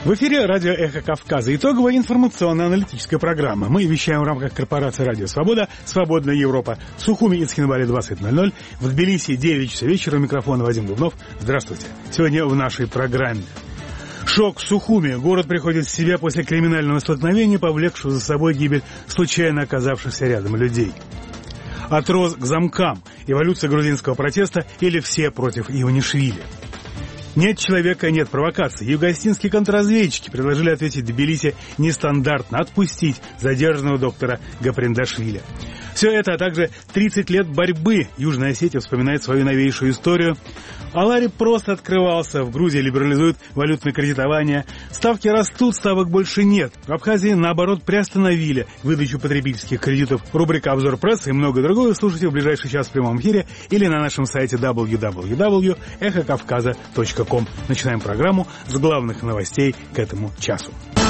В эфире радио «Эхо Кавказа». Итоговая информационно-аналитическая программа. Мы вещаем в рамках корпорации «Радио Свобода», «Свободная Европа». В Сухуми и Цхинвале 20:00. В Тбилиси 9 часов вечера. У микрофона Вадим Дубнов. Здравствуйте. Сегодня в нашей программе. Шок в Сухуми. Город приходит в себя после криминального столкновения, повлекшего за собой гибель случайно оказавшихся рядом людей. От роз к замкам. Эволюция грузинского протеста или все против Иванишвили. Нет человека, нет провокаций. Юго-осетинские контрразведчики предложили ответить Тбилиси нестандартно, отпустить задержанного доктора Гаприндашвили. Все это, а также 30 лет борьбы. Южная Осетия вспоминает свою новейшую историю. Алари просто открывался. В Грузии либерализуют валютное кредитование. Ставки растут, ставок больше нет. В Абхазии, наоборот, приостановили выдачу потребительских кредитов. Рубрика «Обзор прессы» и многое другое слушайте в ближайший час в прямом эфире или на нашем сайте www.эхокавказа.ком. Начинаем программу с главных новостей к этому часу.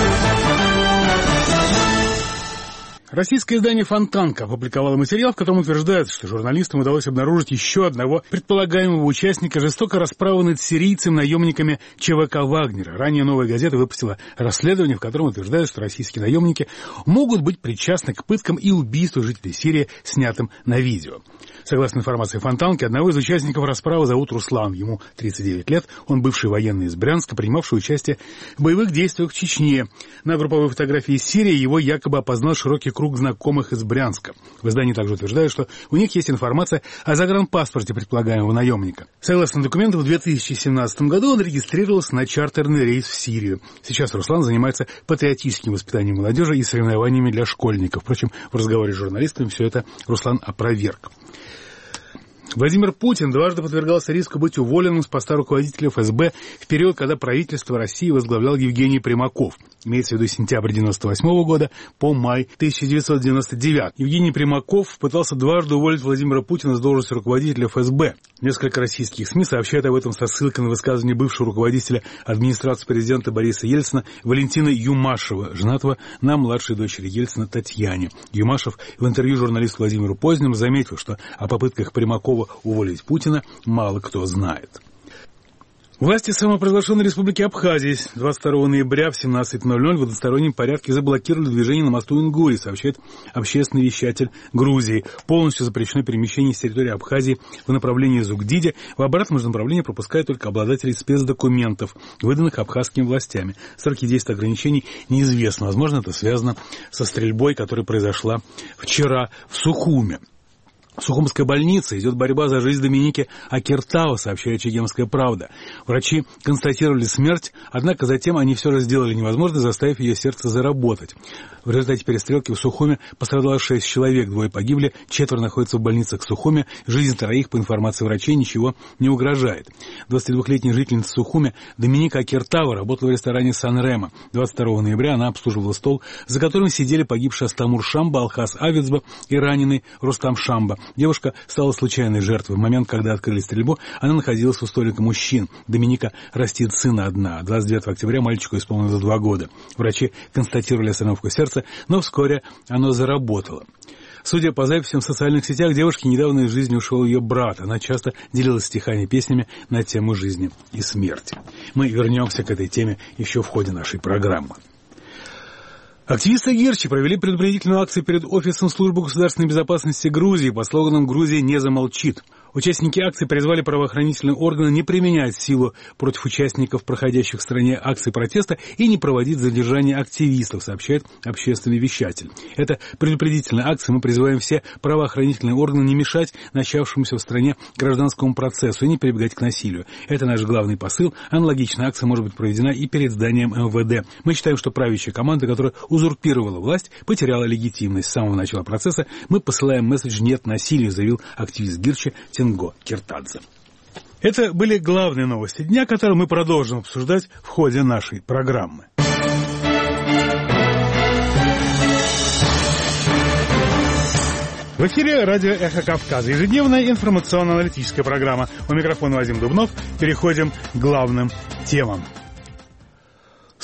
Российское издание «Фонтанка» опубликовало материал, в котором утверждается, что журналистам удалось обнаружить еще одного предполагаемого участника жестокой расправы над сирийцем-наемниками ЧВК «Вагнера». Ранее «Новая газета» выпустила расследование, в котором утверждают, что российские наемники могут быть причастны к пыткам и убийству жителей Сирии, снятым на видео. Согласно информации «Фонтанки», одного из участников расправы зовут Руслан. Ему 39 лет. Он бывший военный из Брянска, принимавший участие в боевых действиях в Чечне. На групповой фотографии из Сирии его якобы опознал широкий круг знакомых из Брянска. В издании также утверждают, что у них есть информация о загранпаспорте предполагаемого наемника. Согласно документам, в 2017 году он регистрировался на чартерный рейс в Сирию. Сейчас Руслан занимается патриотическим воспитанием молодежи и соревнованиями для школьников. Впрочем, в разговоре с журналистами все это Руслан опроверг. Владимир Путин дважды подвергался риску быть уволенным с поста руководителя ФСБ в период, когда правительство России возглавлял Евгений Примаков. Имеется в виду сентябрь 1998 года по май 1999. Евгений Примаков пытался дважды уволить Владимира Путина с должности руководителя ФСБ. Несколько российских СМИ сообщают об этом со ссылкой на высказывание бывшего руководителя администрации президента Бориса Ельцина Валентина Юмашева, женатого на младшей дочери Ельцина Татьяне. Юмашев в интервью журналисту Владимиру Познеру заметил, что о попытках Примакова уволить Путина мало кто знает. Власти самопровозглашенной республики Абхазии 22 ноября в 17:00 в одностороннем порядке заблокировали движение на мосту Ингури, сообщает общественный вещатель Грузии. Полностью запрещено перемещение с территории Абхазии в направлении Зугдиди. В обратном же направлении пропускают только обладателей спецдокументов, выданных абхазскими властями. Сроки действия ограничений неизвестны. Возможно, это связано со стрельбой, которая произошла вчера в Сухуме. В Сухумской больнице идет борьба за жизнь Доминики Акертау, сообщает «Чегемская правда». Врачи констатировали смерть, однако затем они все же сделали невозможное, заставив ее сердце заработать. В результате перестрелки в Сухуме пострадало 6 человек, 2 погибли, 4 находятся в больницах Сухуме. Жизнь 2, по информации врачей, ничего не угрожает. 22-летняя жительница Сухуме Доминика Акертау работала в ресторане «Сан-Ремо». 22 ноября она обслуживала стол, за которым сидели погибший Астамур Шамба, Алхас Авицба и раненый Рустам Шамба. Девушка стала случайной жертвой. В момент, когда открыли стрельбу, она находилась у столика мужчин. Доминика растит сына одна. 29 октября мальчику исполнилось 2 года. Врачи констатировали остановку сердца, но вскоре оно заработало. Судя по записям в социальных сетях, девушке недавно из жизни ушел ее брат. Она часто делилась стихами и песнями на тему жизни и смерти. Мы вернемся к этой теме еще в ходе нашей программы. Активисты Гирчи провели предупредительную акцию перед офисом службы государственной безопасности Грузии под слоганом «Грузия не замолчит». Участники акции призвали правоохранительные органы не применять силу против участников проходящих в стране акций протеста и не проводить задержание активистов, сообщает общественный вещатель. Это предупредительная акция. Мы призываем все правоохранительные органы не мешать начавшемуся в стране гражданскому процессу и не прибегать к насилию. Это наш главный посыл. Аналогичная акция может быть проведена и перед зданием МВД. Мы считаем, что правящая команда, которая узурпировала власть, потеряла легитимность. С самого начала процесса мы посылаем месседж «Нет насилию», заявил активист Гирчи Тенго Киртадзе. Это были главные новости дня, которые мы продолжим обсуждать в ходе нашей программы. В эфире радио «Эхо Кавказа». Ежедневная информационно-аналитическая программа. У микрофона Вадим Дубнов. Переходим к главным темам.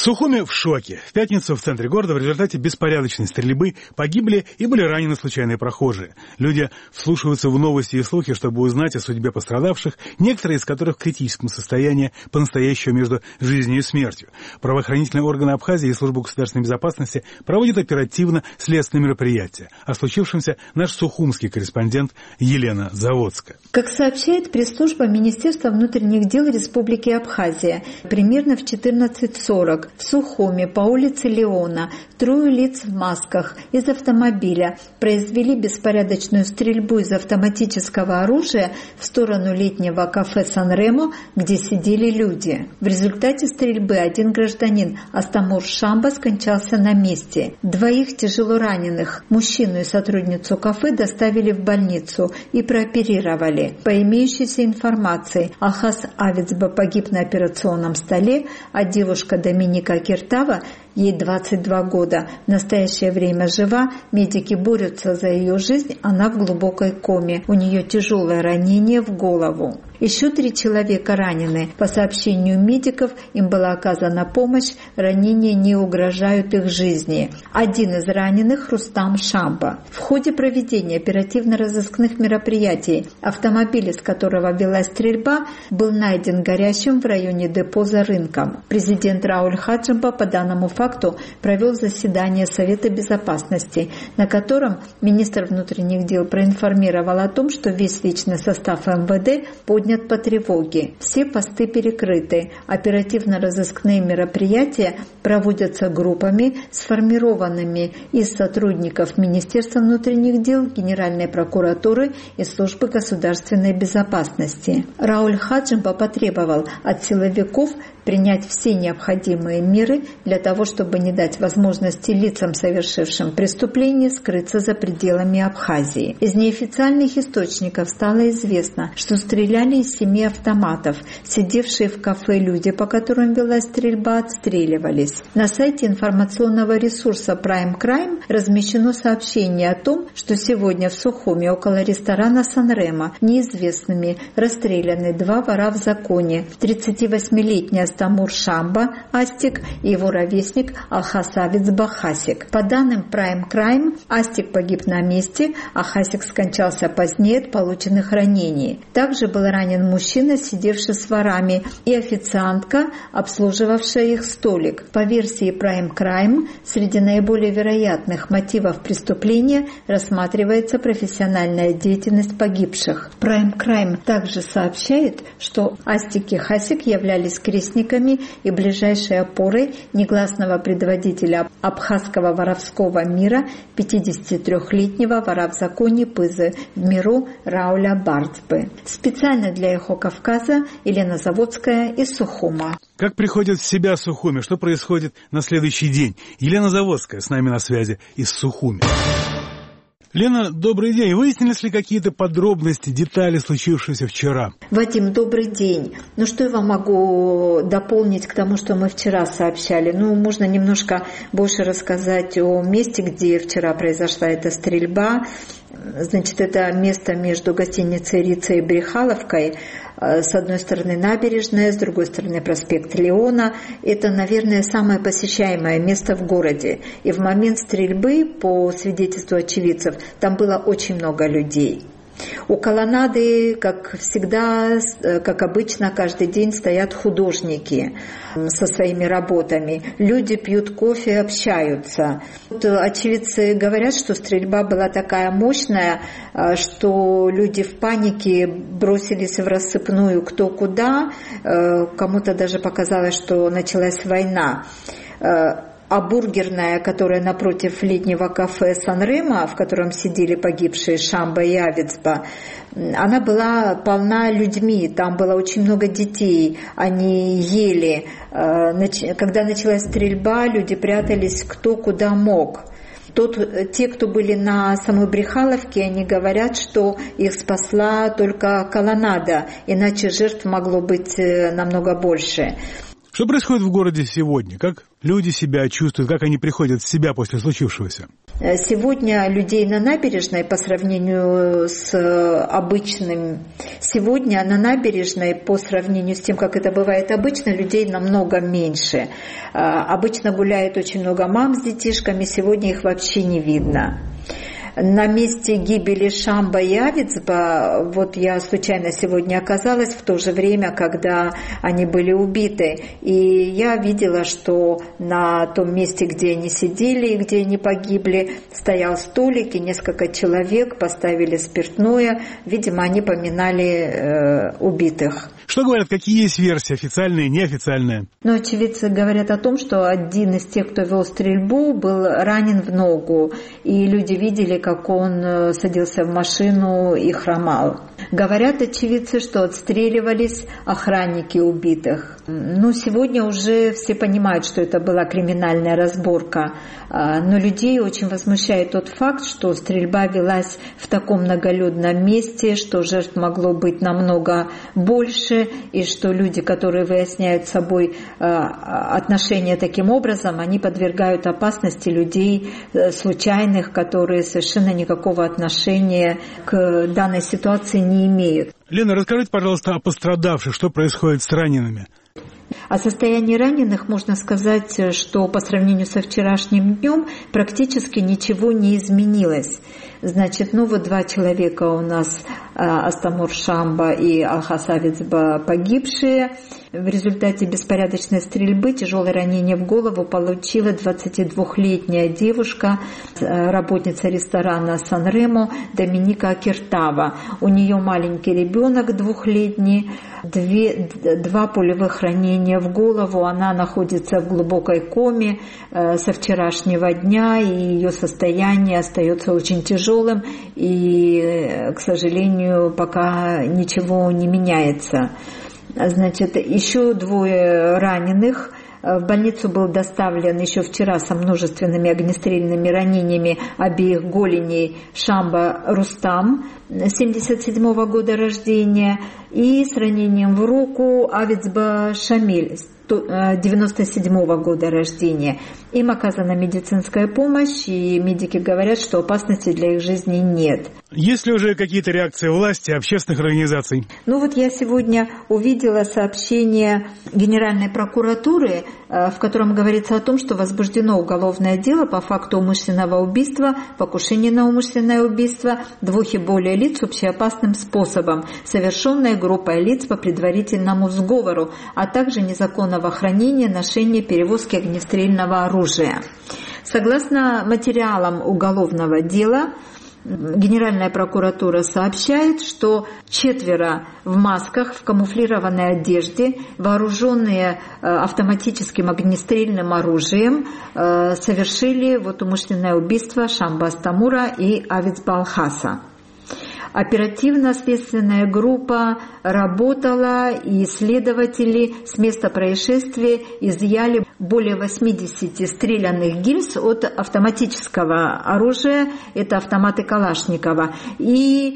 Сухуми в шоке. В пятницу в центре города в результате беспорядочной стрельбы погибли и были ранены случайные прохожие. Люди вслушиваются в новости и слухи, чтобы узнать о судьбе пострадавших, некоторые из которых в критическом состоянии по-настоящему между жизнью и смертью. Правоохранительные органы Абхазии и Служба государственной безопасности проводят оперативно-следственные мероприятия. О случившемся наш сухумский корреспондент Елена Заводская. Как сообщает пресс-служба Министерства внутренних дел Республики Абхазия, примерно в 14:40 в Сухуми по улице Леона 3 лиц в масках из автомобиля произвели беспорядочную стрельбу из автоматического оружия в сторону летнего кафе «Сан-Ремо», где сидели люди. В результате стрельбы один гражданин Астамур Шамба скончался на месте. 2 тяжело раненых, мужчину и сотрудницу кафе, доставили в больницу и прооперировали. По имеющейся информации, Алхас Авицба погиб на операционном столе, а девушка Доминика Киртава, ей 22 года, в настоящее время жива, медики борются за ее жизнь, она в глубокой коме, у нее тяжелое ранение в голову. Еще 3 человека ранены. По сообщению медиков, им была оказана помощь, ранения не угрожают их жизни. Один из раненых – Рустам Шамба. В ходе проведения оперативно-розыскных мероприятий автомобиль, из которого велась стрельба, был найден горящим в районе депо за рынком. Президент Рауль Хаджимба по данному факту провел заседание Совета безопасности, на котором министр внутренних дел проинформировал о том, что весь личный состав МВД поднят по тревоге. Все посты перекрыты. Оперативно-розыскные мероприятия проводятся группами, сформированными из сотрудников Министерства внутренних дел, Генеральной прокуратуры и Службы государственной безопасности. Рауль Хаджимба потребовал от силовиков принять все необходимые меры для того, чтобы не дать возможности лицам, совершившим преступление, скрыться за пределами Абхазии. Из неофициальных источников стало известно, что стреляли из 7 автоматов. Сидевшие в кафе люди, по которым велась стрельба, отстреливались. На сайте информационного ресурса Prime Crime размещено сообщение о том, что сегодня в Сухуми около ресторана «Сан-Ремо» неизвестными расстреляны 2 вора в законе. 38-летний Астамур Шамба Астик и его ровесник Алхас Авицба Хасик. По данным Prime Crime, Астик погиб на месте, а Хасик скончался позднее от полученных ранений. Также был ранен мужчина, сидевший с ворами, и официантка, обслуживавшая их столик. По версии Prime Crime, среди наиболее вероятных мотивов преступления рассматривается профессиональная деятельность погибших. Prime Crime также сообщает, что Астик и Хасик являлись крестниками и ближайшей опорой негласного предводителя абхазского воровского мира, 53-летнего вора в законе Пызы в миру Рауля Бардзбы. Специально для «Эхо Кавказа» Елена Заводская из Сухума. Как приходит в себя Сухуми? Что происходит на следующий день? Елена Заводская с нами на связи из Сухуми. Лена, добрый день. Выяснились ли какие-то подробности, детали случившегося вчера? Вадим, добрый день. Что я вам могу дополнить к тому, что мы вчера сообщали? Можно немножко больше рассказать о месте, где вчера произошла эта стрельба. Это место между гостиницей «Рица» и Брехаловкой. С одной стороны набережная, с другой стороны проспект Леона. Это, наверное, самое посещаемое место в городе. И в момент стрельбы, по свидетельству очевидцев, там было очень много людей. У колоннады, как всегда, как обычно, каждый день стоят художники со своими работами. Люди пьют кофе, общаются. Очевидцы говорят, что стрельба была такая мощная, что люди в панике бросились в рассыпную кто куда. Кому-то даже показалось, что началась война. А бургерная, которая напротив летнего кафе «Сан-Ремо», в котором сидели погибшие Шамба и Авицба, она была полна людьми, там было очень много детей, они ели. Когда началась стрельба, люди прятались кто куда мог. Те, кто были на самой Брехаловке, они говорят, что их спасла только колоннада, иначе жертв могло быть намного больше. Что происходит в городе сегодня? Как люди себя чувствуют? Как они приходят в себя после случившегося? Сегодня людей на набережной по сравнению с сегодня на набережной по сравнению с тем, как это бывает обычно, людей намного меньше. Обычно гуляет очень много мам с детишками, сегодня их вообще не видно. На месте гибели Шамба и Авицба, вот я случайно сегодня оказалась в то же время, когда они были убиты. И я видела, что на том месте, где они сидели и где они погибли, стоял столик, и несколько человек поставили спиртное. Видимо, они поминали убитых. Что говорят, какие есть версии, официальные, неофициальные? Но очевидцы говорят о том, что один из тех, кто вел стрельбу, был ранен в ногу, и люди видели, как он садился в машину и хромал. Говорят очевидцы, что отстреливались охранники убитых. Сегодня уже все понимают, что это была криминальная разборка, но людей очень возмущает тот факт, что стрельба велась в таком многолюдном месте, что жертв могло быть намного больше, и что люди, которые выясняют с собой отношения таким образом, они подвергают опасности людей случайных, которые совершенно никакого отношения к данной ситуации не имеют. Лена, расскажите, пожалуйста, о пострадавших, что происходит с ранеными? О состоянии раненых можно сказать, что по сравнению со вчерашним днем практически ничего не изменилось. Значит, два человека у нас, Астамур Шамба и Алхас Авицба, погибшие. В результате беспорядочной стрельбы тяжелое ранение в голову получила 22-летняя девушка, работница ресторана Сан-Ремо Доминика Акертава. У нее маленький ребенок 2-летний, 2 пулевых ранения в голову. Она находится в глубокой коме со вчерашнего дня, и ее состояние остается очень тяжелым, и, к сожалению, пока ничего не меняется. Значит, еще 2 раненых. В больницу был доставлен еще вчера со множественными огнестрельными ранениями обеих голеней Шамба Рустам, 1977 года рождения, и с ранением в руку Авицба Шамиль, 1997 года рождения. Им оказана медицинская помощь, и медики говорят, что опасности для их жизни нет. Есть ли уже какие-то реакции власти, общественных организаций? Я сегодня увидела сообщение Генеральной прокуратуры, в котором говорится о том, что возбуждено уголовное дело по факту умышленного убийства, покушения на умышленное убийство 2 и более лиц общеопасным способом, совершенное группой лиц по предварительному сговору, а также незаконного хранения, ношения, перевозки огнестрельного оружия. Согласно материалам уголовного дела, Генеральная прокуратура сообщает, что 4 в масках, в камуфлированной одежде, вооруженные автоматическим огнестрельным оружием, совершили умышленное убийство Шамба Астамура и Авицба Алхаса. Оперативно-следственная группа работала, и следователи с места происшествия изъяли более 80 стрелянных гильз от автоматического оружия, это автоматы Калашникова, и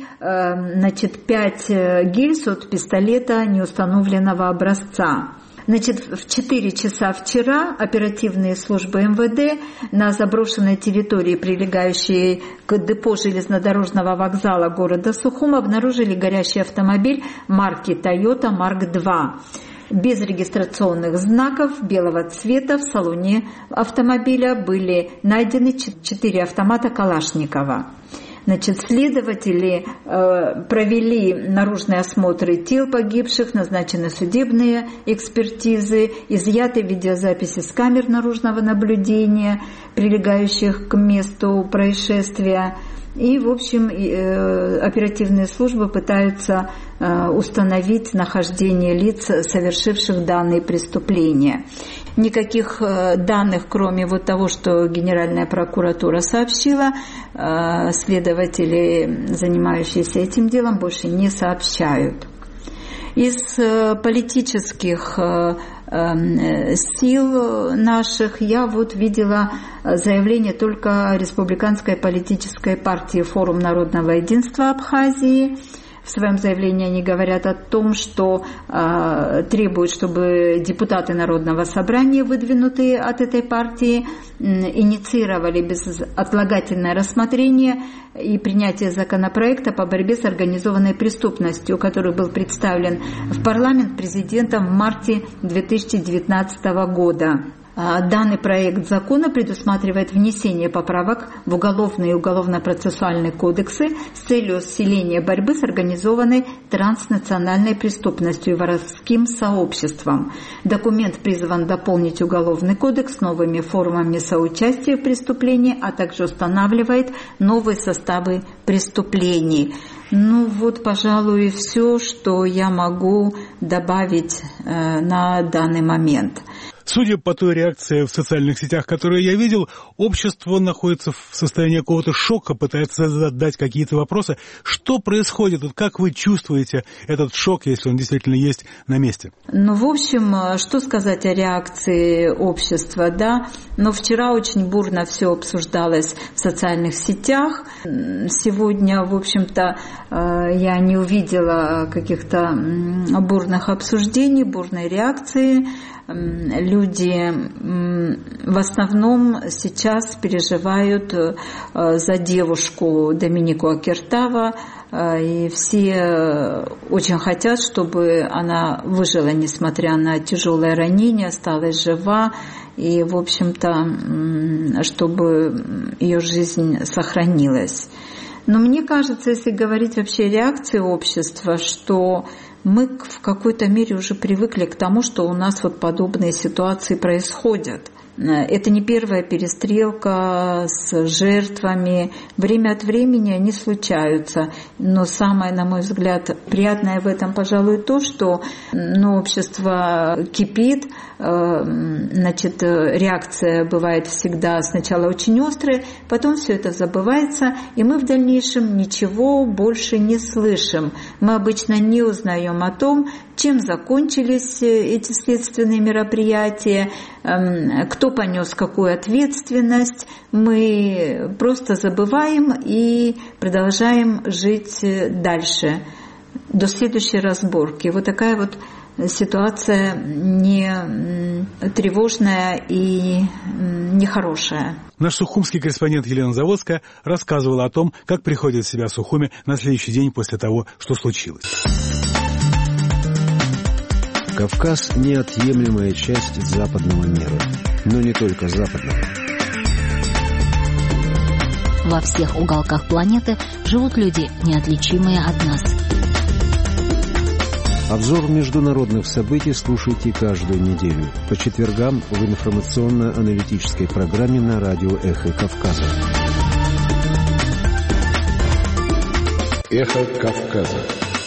5 гильз от пистолета неустановленного образца. В 4 часа вчера оперативные службы МВД на заброшенной территории, прилегающей к депо железнодорожного вокзала города Сухум, обнаружили горящий автомобиль марки Toyota Mark II. Без регистрационных знаков, белого цвета. В салоне автомобиля были найдены 4 автомата Калашникова. Следователи провели наружные осмотры тел погибших, назначены судебные экспертизы, изъяты видеозаписи с камер наружного наблюдения, прилегающих к месту происшествия. И, в общем, оперативные службы пытаются установить нахождение лиц, совершивших данные преступления. Никаких данных, кроме того, что Генеральная прокуратура сообщила, следователи, занимающиеся этим делом, больше не сообщают. Из политических сил наших я видела заявление только Республиканской политической партии «Форум народного единства Абхазии», В своем заявлении они говорят о том, что требуют, чтобы депутаты Народного собрания, выдвинутые от этой партии, инициировали безотлагательное рассмотрение и принятие законопроекта по борьбе с организованной преступностью, который был представлен в парламент президентом в марте 2019 года. Данный проект закона предусматривает внесение поправок в уголовные и уголовно-процессуальные кодексы с целью усиления борьбы с организованной транснациональной преступностью и воровским сообществом. Документ призван дополнить Уголовный кодекс новыми формами соучастия в преступлении, а также устанавливает новые составы преступлений. Пожалуй, все, что я могу добавить на данный момент. Судя по той реакции в социальных сетях, которую я видел, общество находится в состоянии какого-то шока, пытается задать какие-то вопросы. Что происходит? Как вы чувствуете этот шок, если он действительно есть на месте? Что сказать о реакции общества, да? Вчера очень бурно все обсуждалось в социальных сетях. Сегодня, в общем-то, я не увидела каких-то бурных обсуждений, бурной реакции. Люди в основном сейчас переживают за девушку Доминику Акертава, и все очень хотят, чтобы она выжила, несмотря на тяжелое ранение, осталась жива, и, в общем-то, чтобы ее жизнь сохранилась. Но мне кажется, если говорить вообще о реакции общества, что мы в какой-то мере уже привыкли к тому, что у нас подобные ситуации происходят. Это не первая перестрелка с жертвами. Время от времени они случаются. Но самое, на мой взгляд, приятное в этом, пожалуй, то, что общество кипит. Реакция бывает всегда сначала очень острая, потом все это забывается, и мы в дальнейшем ничего больше не слышим. Мы обычно не узнаем о том, чем закончились эти следственные мероприятия, кто понес какую ответственность. Мы просто забываем и продолжаем жить дальше, до следующей разборки. Такая ситуация не тревожная и нехорошая. Наш сухумский корреспондент Елена Заводская рассказывала о том, как приходит в себя Сухуми на следующий день после того, что случилось. Кавказ – неотъемлемая часть западного мира, но не только западного. Во всех уголках планеты живут люди, неотличимые от нас. Обзор международных событий слушайте каждую неделю по четвергам в информационно-аналитической программе на радио «Эхо Кавказа». «Эхо Кавказа».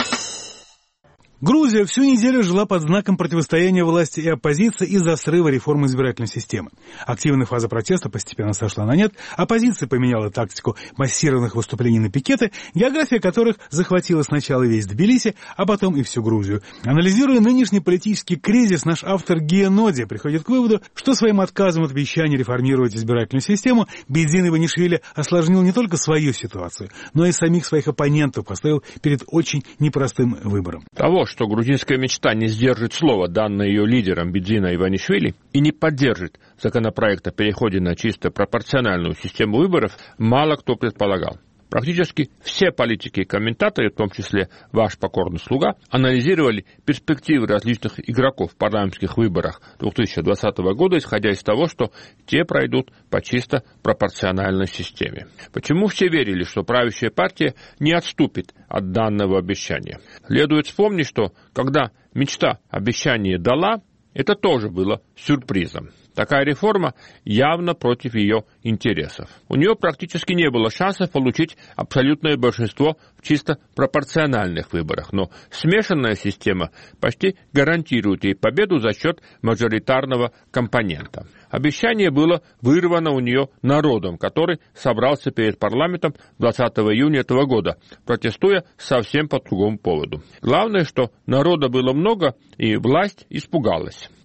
Грузия всю неделю жила под знаком противостояния власти и оппозиции из-за срыва реформы избирательной системы. Активная фаза протеста постепенно сошла на нет, оппозиция поменяла тактику массированных выступлений на пикеты, география которых захватила сначала весь Тбилиси, а потом и всю Грузию. Анализируя нынешний политический кризис, наш автор Гия Ноди приходит к выводу, что своим отказом от обещания реформировать избирательную систему Бедзин Иванишвили осложнил не только свою ситуацию, но и самих своих оппонентов поставил перед очень непростым выбором. Что грузинская мечта не сдержит слова, данное ее лидером Бедзина Иванишвили, и не поддержит законопроект о переходе на чисто пропорциональную систему выборов, мало кто предполагал. Практически все политики и комментаторы, в том числе ваш покорный слуга, анализировали перспективы различных игроков в парламентских выборах 2020 года, исходя из того, что те пройдут по чисто пропорциональной системе. Почему все верили, что правящая партия не отступит от данного обещания? Следует вспомнить, что когда мечта обещание дала, это тоже было сюрпризом. Такая реформа явно против ее интересов. У нее практически не было шансов получить абсолютное большинство в чисто пропорциональных выборах, но смешанная система почти гарантирует ей победу за счет мажоритарного компонента. Обещание было вырвано у нее народом, который собрался перед парламентом 20 июня этого года, протестуя совсем по другому поводу. Главное, что народа было много, и власть испугалась.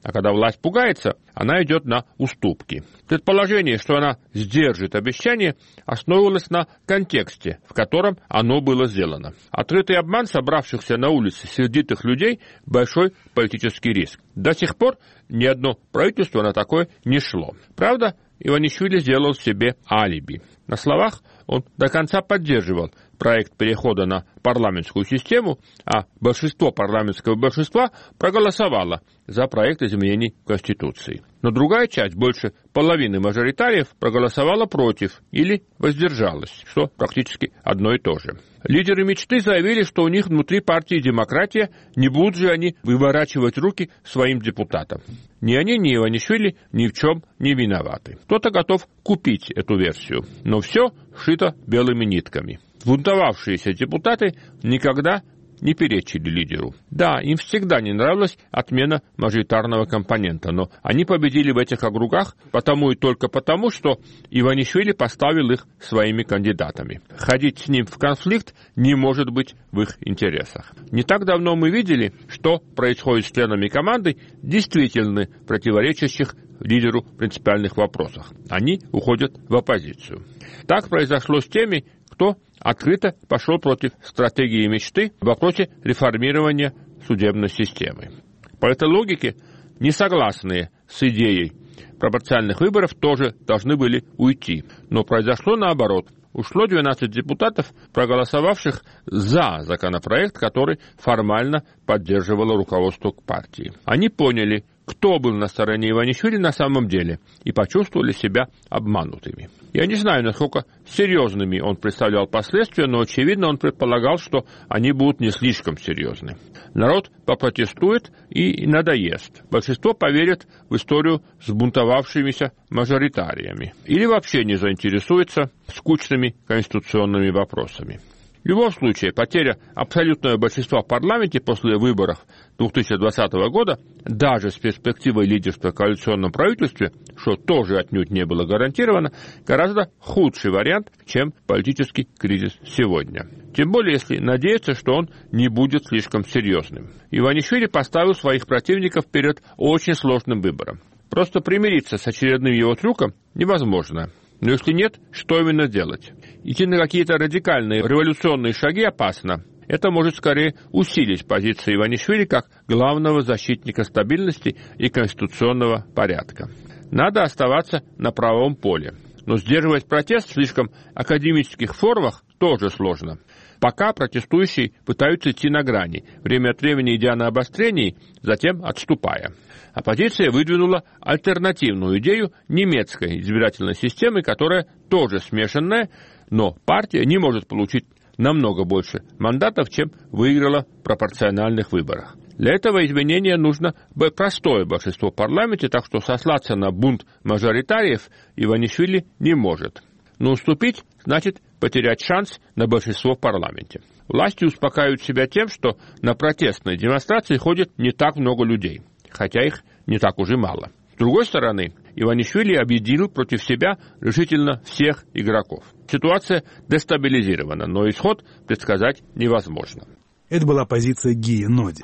А когда власть пугается, она идет на уступки. Предположение, что она сдержит обещание, основывалось на контексте, в котором оно было сделано. Открытый обман собравшихся на улице сердитых людей – большой политический риск. До сих пор ни одно правительство на такое не шло. Правда, Иванишвили сделал себе алиби. На словах он до конца поддерживал проект перехода на парламентскую систему, а большинство парламентского большинства проголосовало за проект изменений Конституции. Но другая часть, больше половины мажоритариев, проголосовала против или воздержалась, что практически одно и то же. Лидеры мечты заявили, что у них внутри партии «Демократия», не будут же они выворачивать руки своим депутатам. Ни они, ни Иванишвили ни в чем не виноваты. Кто-то готов купить эту версию, но все шито белыми нитками. Бунтовавшиеся депутаты никогда не перечили лидеру. Да, им всегда не нравилась отмена мажоритарного компонента, но они победили в этих округах потому и только потому, что Иванишвили поставил их своими кандидатами. Ходить с ним в конфликт не может быть в их интересах. Не так давно мы видели, что происходит с членами команды, действительно противоречащих лидеру в принципиальных вопросах. Они уходят в оппозицию. Так произошло с теми, кто открыто пошел против стратегии мечты в вопросе реформирования судебной системы. По этой логике несогласные с идеей пропорциональных выборов тоже должны были уйти. Но произошло наоборот. Ушло 12 депутатов, проголосовавших за законопроект, который формально поддерживало руководство партии. Они поняли, кто был на стороне Иванишвили на самом деле, и почувствовали себя обманутыми. Я не знаю, насколько серьезными он представлял последствия, но, очевидно, он предполагал, что они будут не слишком серьезны. Народ попротестует и надоест. Большинство поверит в историю с бунтовавшимися мажоритариями или вообще не заинтересуется скучными конституционными вопросами. В любом случае, потеря абсолютного большинства в парламенте после выборов 2020 года, даже с перспективой лидерства в коалиционном правительстве, что тоже отнюдь не было гарантировано, гораздо худший вариант, чем политический кризис сегодня. Тем более, если надеяться, что он не будет слишком серьезным. Иванишвили поставил своих противников перед очень сложным выбором. Просто примириться с очередным его трюком невозможно. Но если нет, что именно делать? Идти на какие-то радикальные революционные шаги опасно. Это может скорее усилить позиции Иванишвили как главного защитника стабильности и конституционного порядка. Надо оставаться на правом поле. Но сдерживать протест в слишком академических формах тоже сложно. Пока протестующие пытаются идти на грани, время от времени идя на обострение, затем отступая. Оппозиция выдвинула альтернативную идею немецкой избирательной системы, которая тоже смешанная, но партия не может получить намного больше мандатов, чем выиграла в пропорциональных выборах. Для этого изменения нужно простое большинство в парламенте, так что сослаться на бунт мажоритариев Иванишвили не может. Но уступить значит потерять шанс на большинство в парламенте. Власти успокаивают себя тем, что на протестные демонстрации ходит не так много людей, хотя их не так уж и мало. С другой стороны, Иванишвили объединил против себя решительно всех игроков. Ситуация дестабилизирована, но исход предсказать невозможно. Это была позиция Гии Ноди.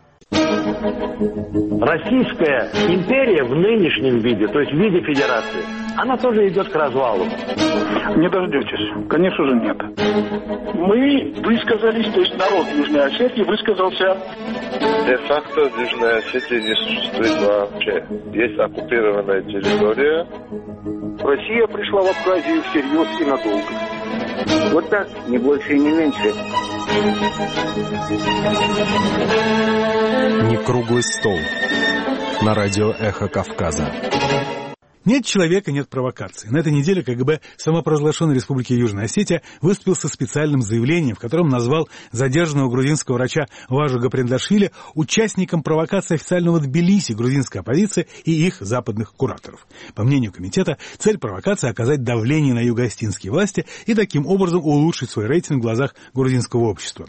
Российская империя в нынешнем виде, то есть в виде федерации, она тоже идет к развалу. Не дождетесь. Конечно же, нет. Мы высказались, то есть народ Южной Осетии высказался. Де-факто Южная Осетия не существует вообще. Есть оккупированная территория. Россия пришла в Абхазию всерьез и надолго. Вот так, не больше и не меньше. Не круглый стол. На радио «Эхо Кавказа». Нет человека, нет провокации. На этой неделе КГБ самопровозглашенной Республики Южная Осетия выступил со специальным заявлением, в котором назвал задержанного грузинского врача Важу Гаприндашвили участником провокации официального Тбилиси грузинской оппозиции и их западных кураторов. По мнению комитета, цель провокации – оказать давление на юго-осетинские власти и таким образом улучшить свой рейтинг в глазах грузинского общества.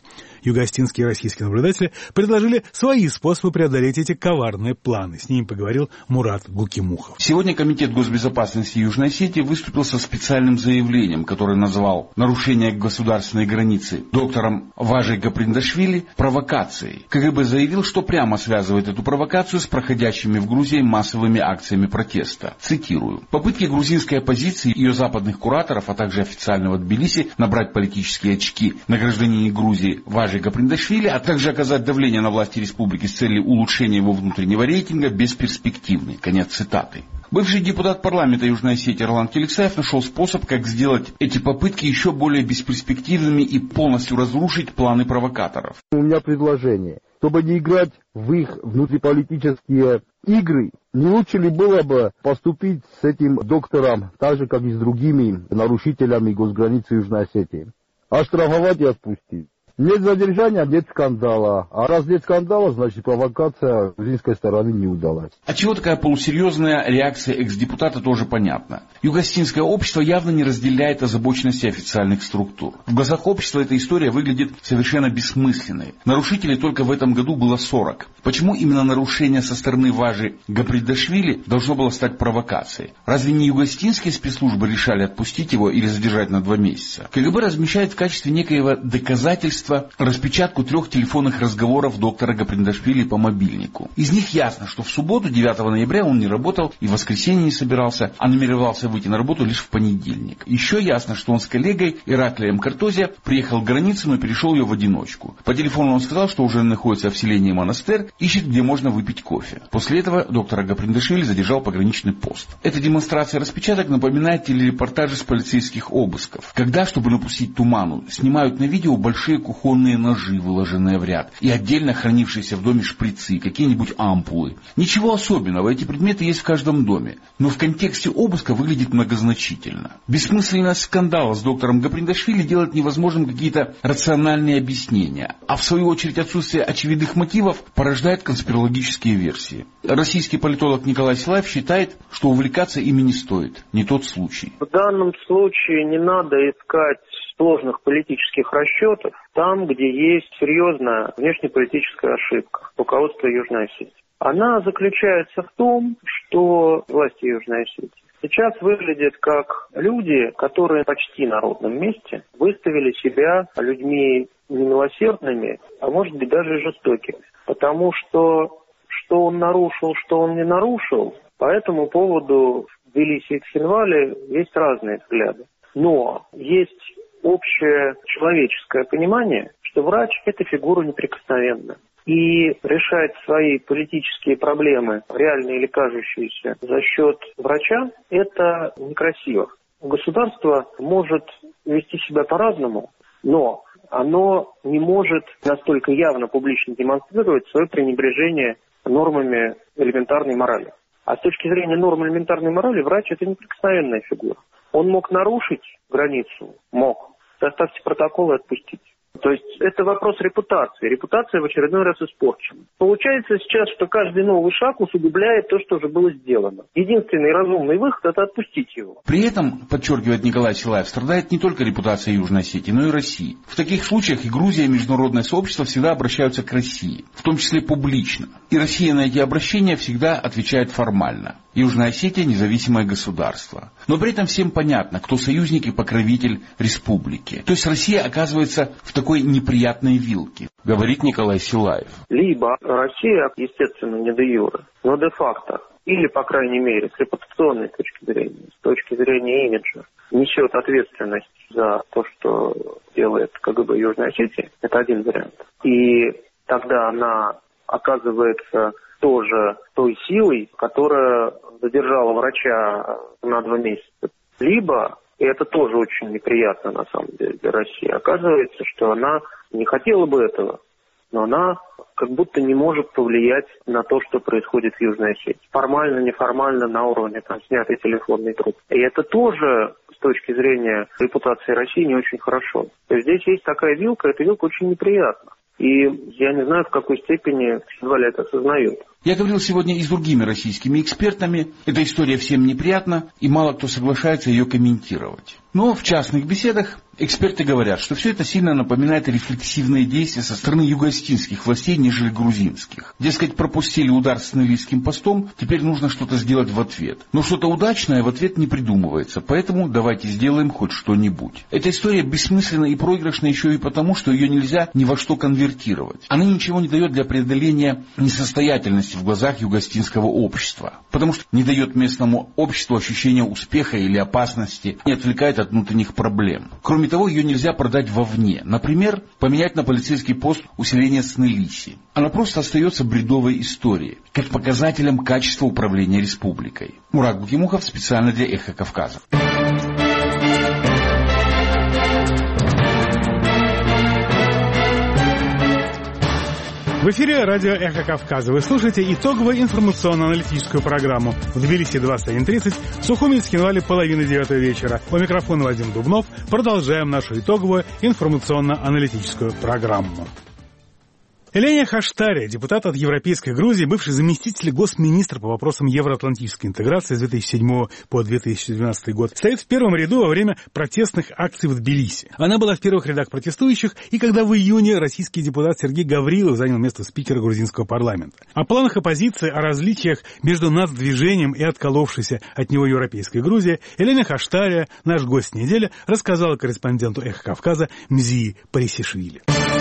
юго-остинские и российские наблюдатели предложили свои способы преодолеть эти коварные планы. С ними поговорил Мурат Гукимухов. Сегодня Комитет госбезопасности Южной Осетии выступил со специальным заявлением, которое назвал нарушение государственной границы доктором Важей Гаприндашвили провокацией. КГБ заявил, что прямо связывает эту провокацию с проходящими в Грузии массовыми акциями протеста. Цитирую. Попытки грузинской оппозиции и ее западных кураторов, а также официального Тбилиси набрать политические очки на гражданине Грузии Важи Гаприндашвили, а также оказать давление на власти республики с целью улучшения его внутреннего рейтинга бесперспективны. Конец цитаты. Бывший депутат парламента Южной Осетии Ролан Келексаев нашел способ, как сделать эти попытки еще более бесперспективными и полностью разрушить планы провокаторов. У меня предложение. Чтобы не играть в их внутриполитические игры, не лучше ли было бы поступить с этим доктором так же, как и с другими нарушителями госграницы Южной Осетии? Оштрафовать и отпустить. Нет задержания, нет скандала. А раз нет скандала, значит провокация грузинской стороны не удалась. А чего такая полусерьезная реакция экс-депутата, тоже понятно. Юго-остинское общество явно не разделяет озабоченности официальных структур. В глазах общества эта история выглядит совершенно бессмысленной. Нарушителей только в этом году было 40. Почему именно нарушение со стороны Важи Гаприндашвили должно было стать провокацией? Разве не юго-остинские спецслужбы решали отпустить его или задержать на 2 месяца? КГБ размещает в качестве некоего доказательства распечатку 3 телефонных разговоров доктора Гаприндашвили по мобильнику. Из них ясно, что в субботу, 9 ноября, он не работал и в воскресенье не собирался, а намеревался выйти на работу лишь в понедельник. Еще ясно, что он с коллегой Ираклием Картозия приехал к границе, но перешел ее в одиночку. По телефону он сказал, что уже находится в селении Монастырь, ищет, где можно выпить кофе. После этого доктора Гаприндашвили задержал пограничный пост. Эта демонстрация распечаток напоминает телерепортажи с полицейских обысков. Когда, чтобы напустить туману, снимают на видео большие кухонные ножи, выложенные в ряд, и отдельно хранившиеся в доме шприцы, какие-нибудь ампулы. Ничего особенного, эти предметы есть в каждом доме, но в контексте обыска выглядит многозначительно. Бессмысленность скандала с доктором Гаприндашвили делает невозможным какие-то рациональные объяснения, а в свою очередь отсутствие очевидных мотивов порождает конспирологические версии. Российский политолог Николай Силаев считает, что увлекаться ими не стоит, не тот случай. В данном случае не надо искать сложных политических расчетов там, где есть серьезная внешнеполитическая ошибка руководства Южной Осетии. Она заключается в том, что власти Южной Осетии сейчас выглядят как люди, которые в почти народном месте выставили себя людьми немилосердными, а может быть даже жестокими. Потому что он нарушил, что он не нарушил, по этому поводу в Тбилиси и Цхинвале есть разные взгляды. Но есть общее человеческое понимание, что врач – это фигура неприкосновенная. И решать свои политические проблемы, реальные или кажущиеся, за счет врача – это некрасиво. Государство может вести себя по-разному, но оно не может настолько явно публично демонстрировать свое пренебрежение нормами элементарной морали. А с точки зрения норм элементарной морали, врач – это неприкосновенная фигура. Он мог нарушить границу? Мог. Составьте протокол и отпустите. То есть это вопрос репутации. Репутация в очередной раз испорчена. Получается сейчас, что каждый новый шаг усугубляет то, что уже было сделано. Единственный разумный выход – это отпустить его. При этом, подчеркивает Николай Силаев, страдает не только репутация Южной Осетии, но и России. В таких случаях и Грузия, и международное сообщество всегда обращаются к России, в том числе публично. И Россия на эти обращения всегда отвечает формально. Южная Осетия – независимое государство. Но при этом всем понятно, кто союзник и покровитель республики. То есть Россия оказывается в такой неприятной вилке, говорит Николай Силаев. Либо Россия, естественно, не де юре, но де-факто, или, по крайней мере, с репутационной точки зрения, с точки зрения имиджа, несет ответственность за то, что делает КГБ Южной Осетии. Это один вариант. И тогда она оказывается тоже той силой, которая задержала врача на 2 месяца. Либо, и это тоже очень неприятно на самом деле для России, оказывается, что она не хотела бы этого, но она как будто не может повлиять на то, что происходит в Южной Осетии. Формально, неформально, на уровне снятый телефонный трубки. И это тоже с точки зрения репутации России не очень хорошо. То есть здесь есть такая вилка, эта вилка очень неприятна. И я не знаю, в какой степени Цхинвале это осознают. Я говорил сегодня и с другими российскими экспертами. Эта история всем неприятна, и мало кто соглашается ее комментировать. Но в частных беседах эксперты говорят, что все это сильно напоминает рефлексивные действия со стороны юго-остинских властей, нежели грузинских. Дескать, пропустили удар с Нылийским постом, теперь нужно что-то сделать в ответ. Но что-то удачное в ответ не придумывается, поэтому давайте сделаем хоть что-нибудь. Эта история бессмысленна и проигрышна еще и потому, что ее нельзя ни во что конвертировать. Она ничего не дает для преодоления несостоятельности в глазах юго-остинского общества, потому что не дает местному обществу ощущения успеха или опасности, не отвлекает от внутренних проблем. Кроме того, ее нельзя продать вовне. Например, поменять на полицейский пост усиление с Нылиси. Она просто остается бредовой историей, как показателем качества управления республикой. Мурат Бутимухов специально для «Эхо Кавказа». В эфире радио «Эхо Кавказа». Вы слушаете итоговую информационно-аналитическую программу. В Тбилиси 21:30, в Сухуми и Цхинвале 8:30 вечера. У микрофона Вадим Дубнов. Продолжаем нашу итоговую информационно-аналитическую программу. Эленя Хаштария, депутат от Европейской Грузии, бывший заместитель госминистра по вопросам евроатлантической интеграции с 2007 по 2012 год, стоит в первом ряду во время протестных акций в Тбилиси. Она была в первых рядах протестующих, и когда в июне российский депутат Сергей Гаврилов занял место спикера грузинского парламента. О планах оппозиции, о различиях между нацдвижением и отколовшейся от него Европейской Грузии Эленя Хаштария, наш гость недели, рассказала корреспонденту «Эхо Кавказа» Мзии Парисишвили.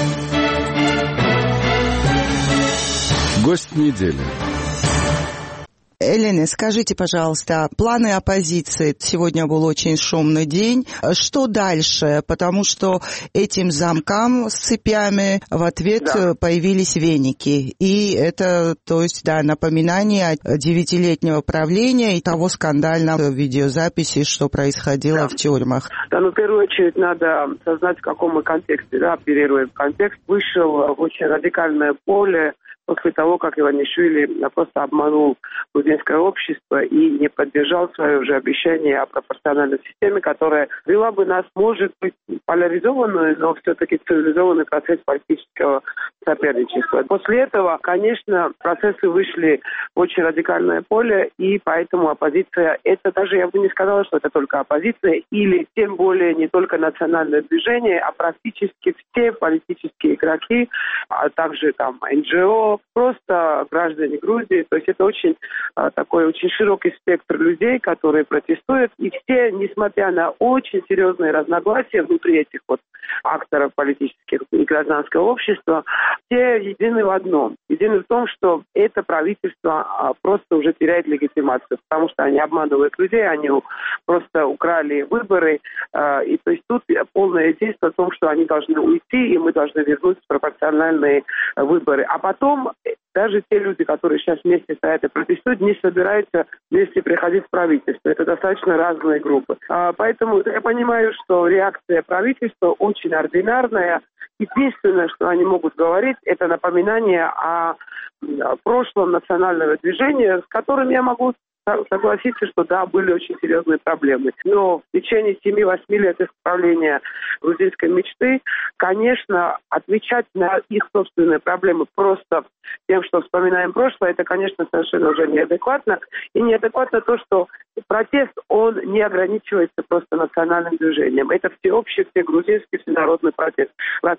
Гость недели. Елена, скажите, пожалуйста, планы оппозиции. Сегодня был очень шумный день. Что дальше? Потому что этим замкам с цепями в ответ появились веники. И это, то есть, напоминание 9-летнего правления и того скандального видеозаписи, что происходило в тюрьмах. Да, в первую очередь надо осознать, в каком мы контексте оперируем. Контекст вышел в очень радикальное поле после того, как Иванишвили просто обманул грузинское общество и не поддержал свое уже обещание о пропорциональной системе, которая вела бы нас, может быть, поляризованную, но все-таки цивилизованный процесс политического соперничества. После этого, конечно, процессы вышли в очень радикальное поле, и поэтому оппозиция, это даже, я бы не сказала, что это только оппозиция, или тем более не только национальное движение, а практически все политические игроки, а также там НГО, просто граждане Грузии. То есть это очень такой очень широкий спектр людей, которые протестуют. И все, несмотря на очень серьезные разногласия внутри этих вот акторов политических и гражданского общества, все едины в одном. Едины в том, что это правительство просто уже теряет легитимацию, потому что они обманывают людей, они просто украли выборы. И то есть тут полное действие о том, что они должны уйти, и мы должны вернуть пропорциональные выборы. А потом даже те люди, которые сейчас вместе стоят и протестуют, не собираются вместе приходить в правительство. Это достаточно разные группы. Поэтому я понимаю, что реакция правительства очень ординарная. Единственное, что они могут говорить, это напоминание о прошлом национального движения, с которым я могу согласиться, что да, были очень серьезные проблемы. Но в течение 7-8 лет исправления грузинской мечты, конечно, отвечать на их собственные проблемы просто тем, что вспоминаем прошлое, это, конечно, совершенно уже неадекватно. И неадекватно то, что протест, он не ограничивается просто национальным движением. Это всеобщий, всегрузинский, всенародный процесс.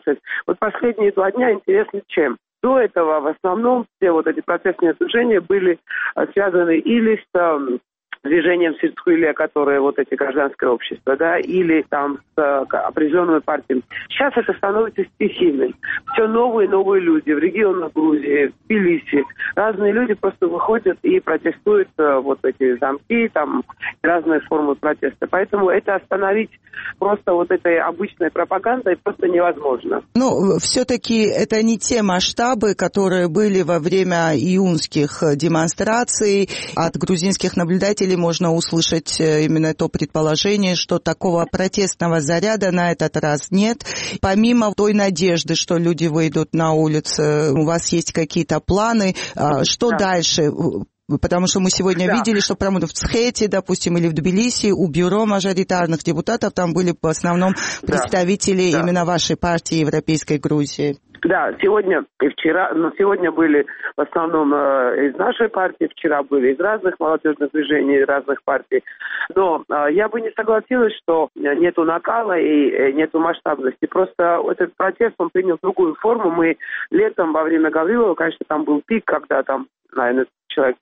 Вот последние 2 дня интересны чем? До этого в основном все вот эти протестные движения были связаны или с движением Сирцхуиле, которое вот эти гражданское общество, да, или там с определенными партиями. Сейчас это становится стихийным. Все новые и новые люди в регионах Грузии, в Тбилиси. Разные люди просто выходят и протестуют вот эти замки, там разные формы протеста. Поэтому это остановить просто вот этой обычной пропагандой просто невозможно. Ну, все-таки это не те масштабы, которые были во время июньских демонстраций. От грузинских наблюдателей можно услышать именно то предположение, что такого протестного заряда на этот раз нет. Помимо той надежды, что люди выйдут на улицы, у вас есть какие-то планы? Что дальше? Потому что мы сегодня видели, что прямо в Цхете, допустим, или в Тбилиси у бюро мажоритарных депутатов там были в основном представители именно вашей партии Европейской Грузии. Да, сегодня и вчера, но сегодня были в основном из нашей партии, вчера были из разных молодежных движений, из разных партий. Но я бы не согласилась, что нету накала и нету масштабности. Просто этот протест, он принял другую форму. Мы летом во время Гаврилова, конечно, там был пик, когда там, наверное, человек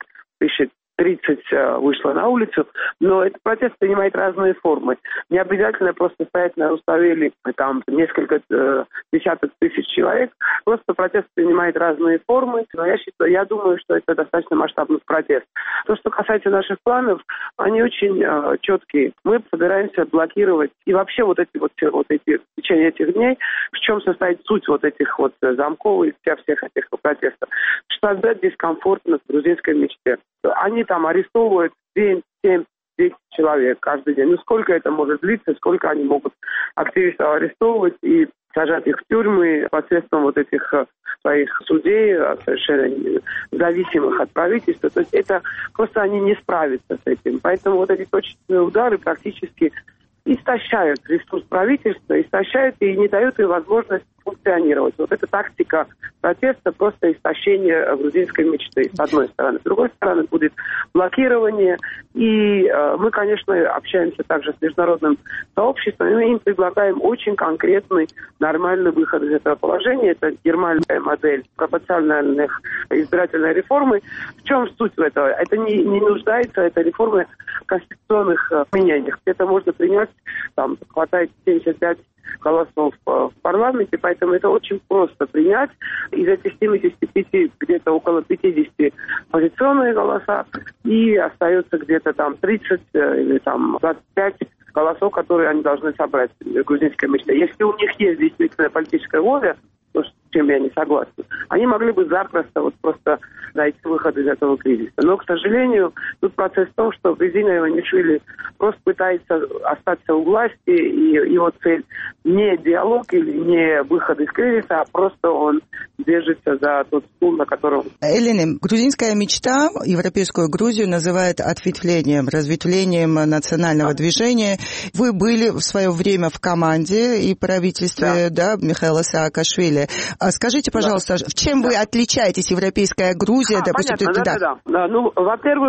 1030 вышло на улицу, но этот протест принимает разные формы. Не обязательно просто стоять на Руставели, там несколько десяток тысяч человек, просто протест принимает разные формы, но я думаю, что это достаточно масштабный протест. То, что касается наших планов, они очень четкие. Мы собираемся блокировать и вообще вот эти в течение этих дней, в чем состоит суть вот этих вот замков и всех этих протестов, создать дискомфорт на грузинской мечте. Они там арестовывают 7, 10 человек каждый день. Ну, сколько это может длиться, сколько они могут активистов арестовывать и сажать их в тюрьмы посредством вот этих своих судей, совершенно зависимых от правительства. То есть это просто они не справятся с этим. Поэтому вот эти точечные удары практически истощают ресурс правительства, истощают и не дают им возможность функционировать. Вот эта тактика протеста просто истощение грузинской мечты, с одной стороны. С другой стороны, будет блокирование. И мы, конечно, общаемся также с международным сообществом, и мы им предлагаем очень конкретный, нормальный выход из этого положения. Это германская модель пропорциональных избирательной реформы. В чем суть в этого? Это не нуждается, это реформы конституционных изменений. Это можно принять, там хватает 75 голосов в парламенте, поэтому это очень просто принять. Из этих 75 где-то около 50 оппозиционные голоса, и остается где-то там 30 или там 25 голосов, которые они должны собрать в грузинской мечте. Если у них есть действительно политическая воля, то, с чем я не согласна, они могли бы запросто вот просто найти выход из этого кризиса. Но, к сожалению, тут процесс в том, что Бизина Иванишвили просто пытается остаться у власти, и его цель не диалог или не выход из кризиса, а просто он держится за тот стул, на котором... Элена, грузинская мечта европейскую Грузию называет ответвлением, разветвлением национального движения. Вы были в свое время в команде и правительстве Михаила Саакашвили. Скажите, пожалуйста, в чем вы отличаетесь, европейская Грузия? Понятно, да. Ну, во-первых,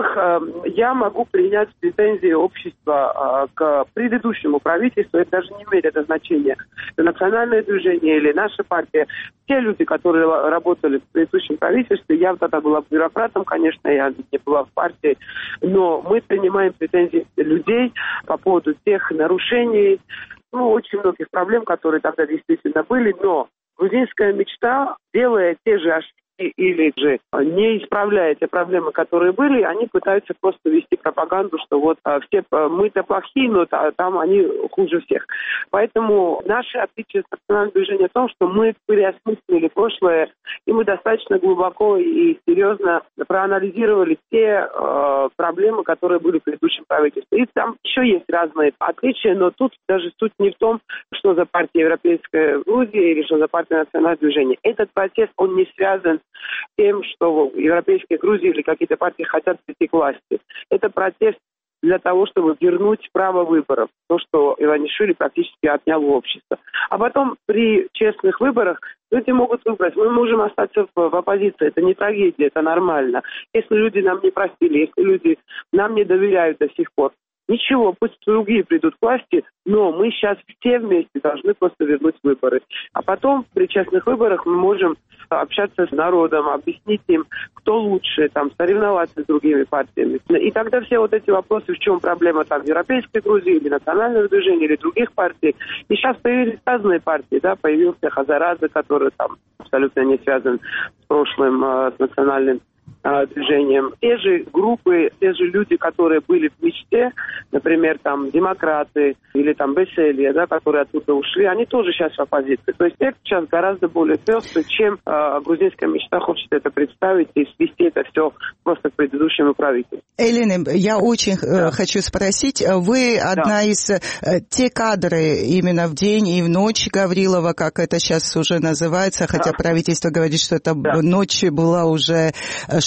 я могу принять претензии общества к предыдущему правительству. Это даже не имеет это значения. Это национальное движение или наша партия. Те люди, которые работали в предыдущем правительстве, я тогда была бюрократом, конечно, я не была в партии, но мы принимаем претензии людей по поводу тех нарушений, очень многих проблем, которые тогда действительно были, но грузинская мечта, делая те же ошибки или же не исправляя те проблемы, которые были, они пытаются просто вести пропаганду, что вот все мы-то плохие, но там они хуже всех. Поэтому наше отличие от национального движения в том, что мы переосмыслили прошлое, и мы достаточно глубоко и серьезно проанализировали те проблемы, которые были в предыдущем правительстве. И там еще есть разные отличия, но тут даже суть не в том, что за партия Европейская Грузия или что за партия национального движения. Этот протест, он не связан с тем, что Европейская Грузия или какие-то партии хотят прийти к власти. Это протест для того, чтобы вернуть право выборов, то, что Иванишвили практически отнял у общества. А потом при честных выборах люди могут выбрать. Мы можем остаться в оппозиции. Это не трагедия, это нормально. Если люди нам не простили, если люди нам не доверяют до сих пор, ничего, пусть другие придут к власти, но мы сейчас все вместе должны просто вернуть выборы. А потом при честных выборах мы можем общаться с народом, объяснить им, кто лучше, соревноваться с другими партиями. И тогда все вот эти вопросы, в чем проблема в Европейской Грузии или национального движения, или других партий. И сейчас появились разные партии, появился Хазарадзе, который абсолютно не связан с прошлым, с национальным движением. Те же группы, те же люди, которые были в мечте, например, демократы или Беселье, которые оттуда ушли, они тоже сейчас в оппозиции. То есть это сейчас гораздо более пестрый, чем грузинская мечта хочет это представить и свести это все просто к предыдущему правительству. Элена, я очень хочу спросить, вы одна из те кадры именно в день и в ночь Гаврилова, как это сейчас уже называется, хотя правительство говорит, что это ночь была уже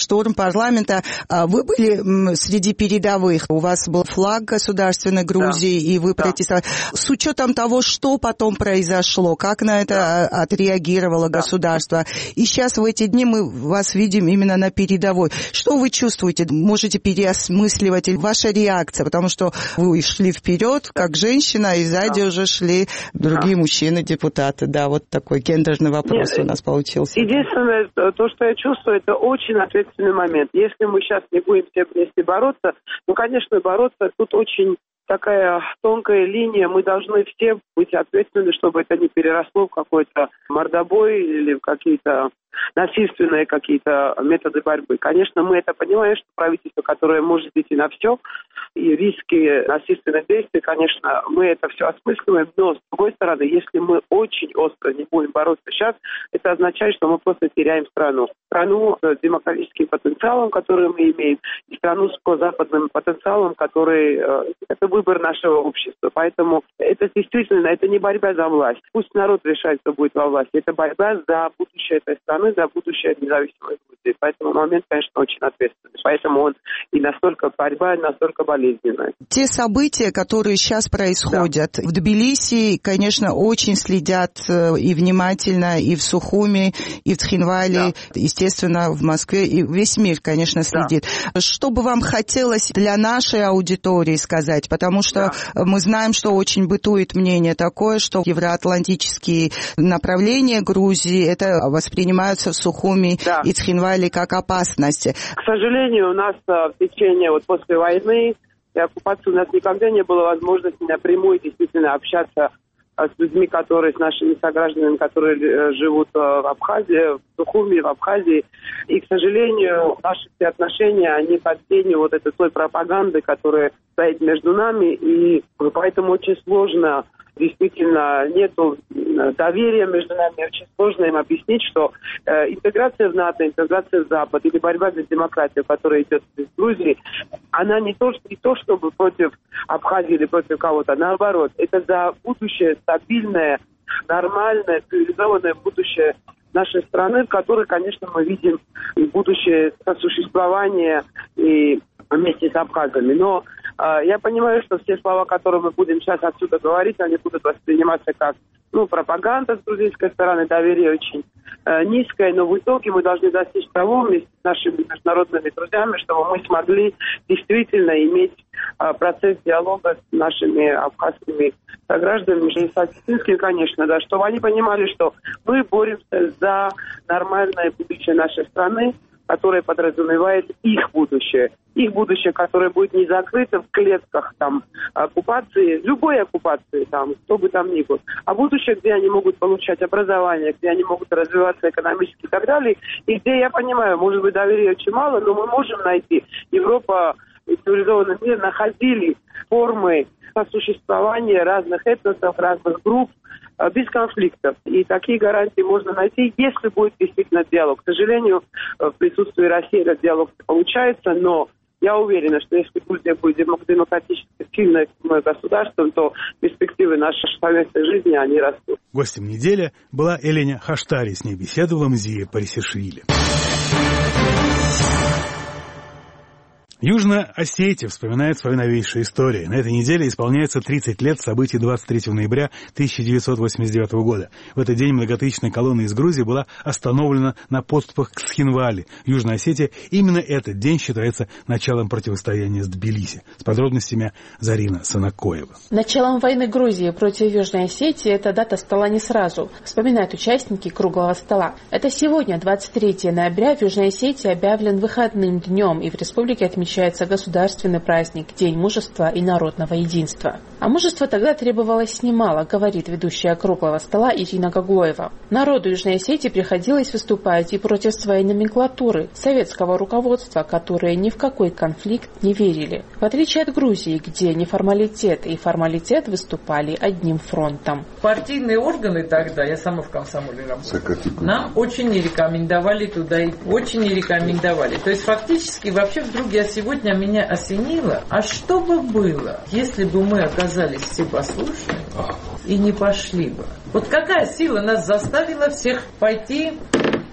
штурм парламента. Вы были среди передовых. У вас был флаг государственной Грузии, и вы протестовали. С учетом того, что потом произошло, как на это отреагировало государство. И сейчас в эти дни мы вас видим именно на передовой. Что вы чувствуете? Можете переосмысливать ваша реакция, потому что вы шли вперед, как женщина, и сзади уже шли другие мужчины, депутаты. Да, вот такой гендерный вопрос у нас получился. Единственное, то, что я чувствую, это очень ответственный момент. Если мы сейчас не будем все вместе бороться, конечно, бороться тут очень такая тонкая линия. Мы должны все быть ответственны, чтобы это не переросло в какой-то мордобой или в какие-то насильственные какие-то методы борьбы. Конечно, мы это понимаем, что правительство, которое может идти на все, и риски насильственных действий, конечно, мы это все осмысливаем, но, с другой стороны, если мы очень остро не будем бороться сейчас, это означает, что мы просто теряем страну. Страну с демократическим потенциалом, который мы имеем, и страну с прозападным потенциалом, который это выбор нашего общества. Поэтому это действительно, это не борьба за власть. Пусть народ решает, кто будет во власти. Это борьба за будущее этой страны, за будущее независимой Грузии. Поэтому момент, конечно, очень ответственный. Поэтому он и настолько борьба, и настолько болезненная. Те события, которые сейчас происходят в Тбилиси, конечно, очень следят и внимательно, и в Сухуми, и в Цхинвали, естественно, в Москве, и весь мир, конечно, следит. Что бы вам хотелось для нашей аудитории сказать? Потому что мы знаем, что очень бытует мнение такое, что евроатлантические направления Грузии, это воспринимаются в Сухуми и Цхинвали как опасности. К сожалению, у нас в течение, после войны и оккупации у нас никогда не было возможности напрямую действительно общаться с людьми, с нашими согражданами, которые живут в Абхазии, в Сухуми, в Абхазии. И, к сожалению, наши все отношения, они под тенью той пропаганды, которая стоит между нами, и поэтому очень сложно. Действительно, нет доверия между нами. Очень сложно им объяснить, что интеграция в НАТО, интеграция в Запад или борьба за демократию, которая идет из Грузии, она не то чтобы против Абхазии или против кого-то, наоборот. Это за будущее стабильное, нормальное, цивилизованное будущее нашей страны, в которой, конечно, мы видим и будущее сосуществования и вместе с абхазами. Но я понимаю, что все слова, которые мы будем сейчас отсюда говорить, они будут восприниматься как пропаганда с грузинской стороны, доверие очень низкое, но в итоге мы должны достичь того вместе с нашими международными друзьями, чтобы мы смогли действительно иметь процесс диалога с нашими абхазскими согражданами, и с осетинскими, конечно, чтобы они понимали, что мы боремся за нормальное будущее нашей страны, которое подразумевает их будущее, которое будет не закрыто в клетках оккупации, любой оккупации, кто бы там ни был, а будущее, где они могут получать образование, где они могут развиваться экономически и так далее, и где, я понимаю, может быть, доверия очень мало, но мы можем найти. Европа и цивилизованный мир находили формы сосуществования разных этносов, разных групп, без конфликтов. И такие гарантии можно найти, если будет действительно диалог. К сожалению, в присутствии России этот диалог не получается, но я уверена, что если Грузия будет демократически сильное государством, то перспективы нашей совместной жизни, они растут. Гостем недели была Эленя Хаштари. С ней беседовала Мзия Парисишвили. Южная Осетия вспоминает свою новейшую историю. На этой неделе исполняется 30 лет событий 23 ноября 1989 года. В этот день многотысячная колонна из Грузии была остановлена на подступах к Цхинвали, Южной Осетии. Именно этот день считается началом противостояния с Тбилиси. С подробностями Зарина Санакоева. Началом войны Грузии против Южной Осетии эта дата стала не сразу, вспоминают участники круглого стола. Это сегодня, 23 ноября, в Южной Осетии объявлен выходным днем, и в республике отмечается государственный праздник – День мужества и народного единства. А мужества тогда требовалось немало, говорит ведущая круглого стола Ирина Гаглоева. Народу Южной Осетии приходилось выступать и против своей номенклатуры, советского руководства, которые ни в какой конфликт не верили. В отличие от Грузии, где неформалитет и формалитет выступали одним фронтом. Партийные органы тогда, я сама в комсомоле работала, нам очень не рекомендовали туда идти. Очень не рекомендовали. То есть фактически вообще вдруг сегодня меня осенило, а что бы было, если бы мы оказались все послушными и не пошли бы? Вот какая сила нас заставила всех пойти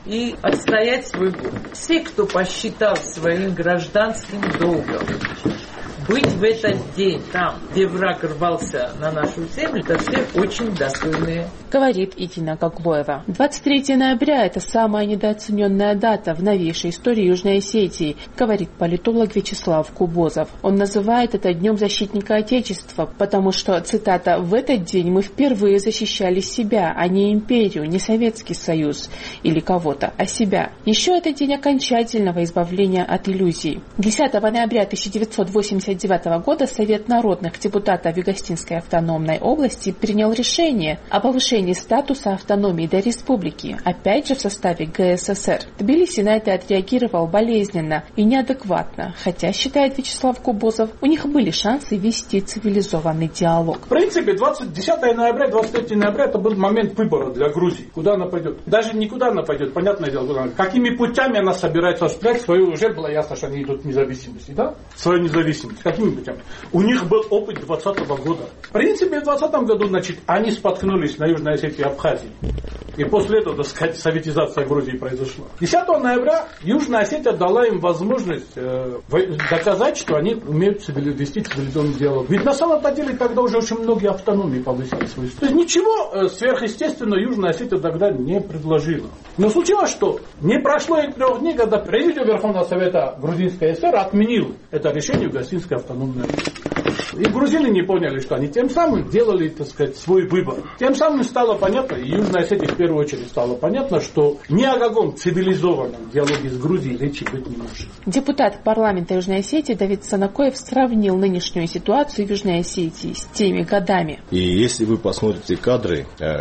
и отстоять свой город. Все, кто посчитал своим гражданским долгом быть в этот день там, где враг рвался на нашу землю, это все очень достойные. Говорит Идина Гагбоева. 23 ноября – это самая недооцененная дата в новейшей истории Южной Осетии, говорит политолог Вячеслав Кубозов. Он называет это Днем защитника Отечества, потому что, цитата, «в этот день мы впервые защищали себя, а не империю, не Советский Союз или кого-то, а себя». Еще это день окончательного избавления от иллюзий. 10 ноября 1989 года Совет народных депутатов Югостинской автономной области принял решение о повышении статуса автономии до республики, опять же в составе ГССР. Тбилиси на это отреагировал болезненно и неадекватно, хотя, считает Вячеслав Кубозов, у них были шансы вести цивилизованный диалог. В принципе, 10 ноября, 23 ноября это был момент выбора для Грузии. Куда она пойдет? Даже никуда она пойдет, понятное дело, куда она. Какими путями она собирается осуществлять свою, уже было ясно, что они идут в независимости, да? Свою независимость. Какими путями? У них был опыт 2020 года. В принципе, в 2020 году, значит, они споткнулись на Южной Осетии и Абхазии. И после этого, так сказать, советизация Грузии произошла. 10 ноября Южная Осетия дала им возможность доказать, что они умеют вести цивилизованный диалог. Ведь на самом-то деле тогда уже очень многие автономии повысили свою. То есть ничего сверхъестественного Южная Осетия тогда не предложила. Но случилось, что не прошло и 3 дней, когда Президиум Верховного Совета Грузинской ССР отменил это решение Югостинской автономной области. И грузины не поняли, что они тем самым делали, так сказать, свой выбор. Тем самым стало понятно, и Южной Осетии в первую очередь стало понятно, что ни о каком цивилизованном диалоге с Грузией речи быть не может. Депутат парламента Южной Осетии Давид Санакоев сравнил нынешнюю ситуацию в Южной Осетии с теми годами. И если вы посмотрите кадры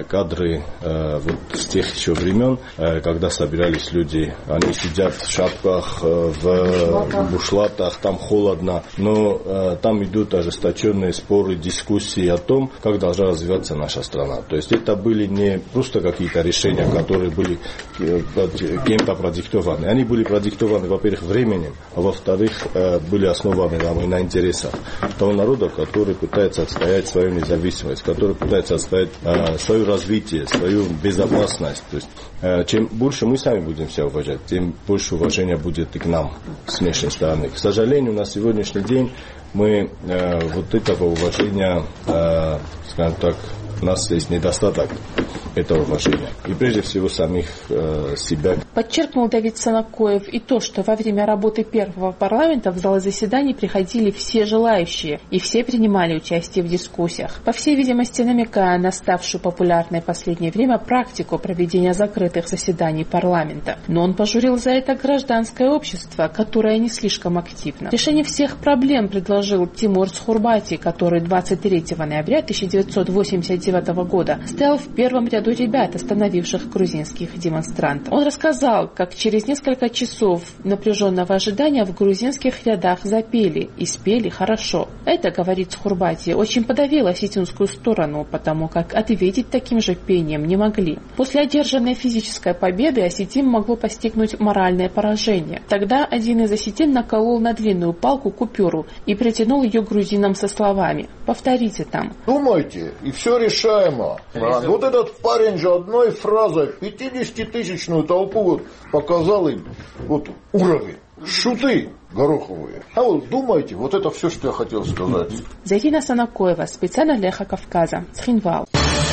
вот с тех еще времен, когда собирались люди, они сидят в шапках, в бушлатах, там холодно, но там идут ожесточенные споры, дискуссии о том, как должна развиваться наша страна. То есть это были не просто какие-то решения, которые были кем-то продиктованы. Они были продиктованы, во-первых, временем, а во-вторых, были основаны на интересах того народа, который пытается отстоять свою независимость, который пытается отстоять свое развитие, свою безопасность. То есть, чем больше мы сами будем себя уважать, тем больше уважения будет и к нам с внешней стороны. К сожалению, на сегодняшний день мы вот этого уважения, скажем так, у нас есть недостаток этого уважения. И прежде всего самих себя. Подчеркнул Давид Санакоев и то, что во время работы первого парламента в залы заседаний приходили все желающие, и все принимали участие в дискуссиях. По всей видимости, намекая на ставшую популярной в последнее время практику проведения закрытых заседаний парламента. Но он пожурил за это гражданское общество, которое не слишком активно. Решение всех проблем предложил Тимур Схурбати, который 23 ноября 1989 года стоял в первом ряду ребят, остановивших грузинских демонстрантов. Он рассказал, как через несколько часов напряженного ожидания в грузинских рядах запели и спели хорошо. Это, говорит Схурбати, очень подавило осетинскую сторону, потому как ответить таким же пением не могли. После одержанной физической победы осетин могло постигнуть моральное поражение. Тогда один из осетин наколол на длинную палку купюру и протянул ее грузинам со словами: «Повторите там». Думайте, и все решаемо. Вот этот парень же одной фразой 50-тысячную толпу вот показал им вот уровень. Шуты гороховые. А вот думайте, вот это все, что я хотел сказать. Зарина Санакоева, специально для «Эхо Кавказа», Цхинвал.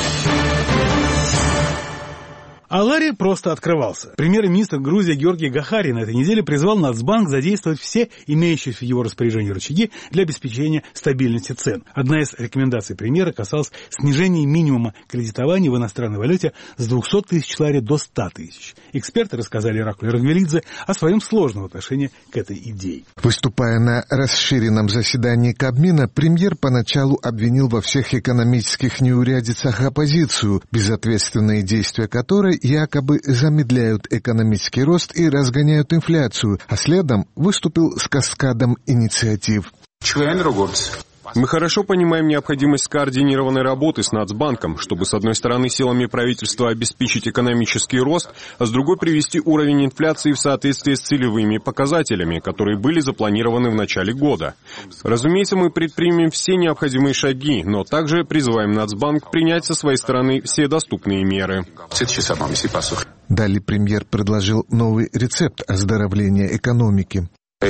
А Ларри просто открывался. Премьер-министр Грузии Георгий Гахари на этой неделе призвал Нацбанк задействовать все имеющиеся в его распоряжении рычаги для обеспечения стабильности цен. Одна из рекомендаций премьера касалась снижения минимума кредитования в иностранной валюте с 200 тысяч лари до 100 тысяч. Эксперты рассказали Ираклию Рагвелидзе о своем сложном отношении к этой идее. Выступая на расширенном заседании Кабмина, премьер поначалу обвинил во всех экономических неурядицах оппозицию, безответственные действия которой якобы замедляют экономический рост и разгоняют инфляцию, а следом выступил с каскадом инициатив. Мы хорошо понимаем необходимость скоординированной работы с Нацбанком, чтобы, с одной стороны, силами правительства обеспечить экономический рост, а с другой привести уровень инфляции в соответствие с целевыми показателями, которые были запланированы в начале года. Разумеется, мы предпримем все необходимые шаги, но также призываем Нацбанк принять со своей стороны все доступные меры. Далее премьер предложил новый рецепт оздоровления экономики. В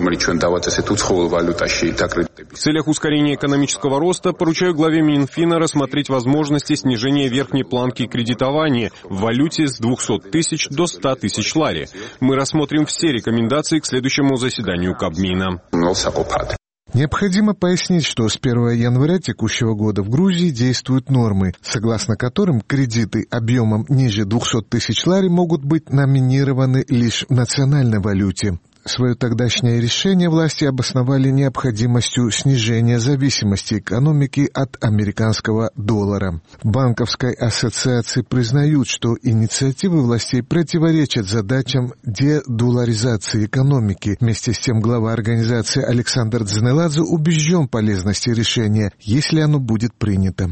целях ускорения экономического роста поручаю главе Минфина рассмотреть возможности снижения верхней планки кредитования в валюте с 200 тысяч до 100 тысяч лари. Мы рассмотрим все рекомендации к следующему заседанию Кабмина. Необходимо пояснить, что с 1 января текущего года в Грузии действуют нормы, согласно которым кредиты объемом ниже 200 тысяч лари могут быть номинированы лишь в национальной валюте. Свое тогдашнее решение власти обосновали необходимостью снижения зависимости экономики от американского доллара. В банковской ассоциации признают, что инициативы властей противоречат задачам дедолларизации экономики. Вместе с тем глава организации Александр Дзенеладзе убежден в полезности решения, если оно будет принято.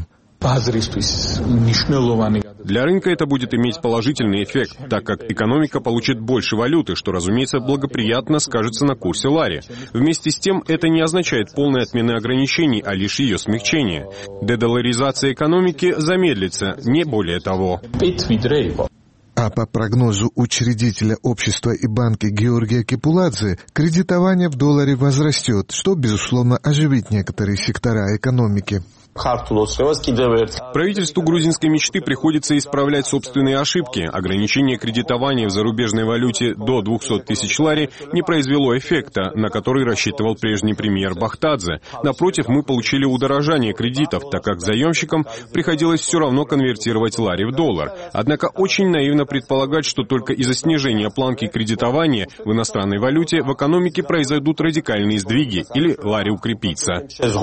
Для рынка это будет иметь положительный эффект, так как экономика получит больше валюты, что, разумеется, благоприятно скажется на курсе лари. Вместе с тем, это не означает полной отмены ограничений, а лишь ее смягчение. Дедолларизация экономики замедлится, не более того. А по прогнозу учредителя общества и банка Георгия Кепуладзе, кредитование в долларе возрастет, что, безусловно, оживит некоторые сектора экономики. Правительству грузинской мечты приходится исправлять собственные ошибки. Ограничение кредитования в зарубежной валюте до 200 тысяч лари не произвело эффекта, на который рассчитывал прежний премьер Бахтадзе. Напротив, мы получили удорожание кредитов, так как заемщикам приходилось все равно конвертировать лари в доллар. Однако очень наивно предполагать, что только из-за снижения планки кредитования в иностранной валюте в экономике произойдут радикальные сдвиги или лари укрепится.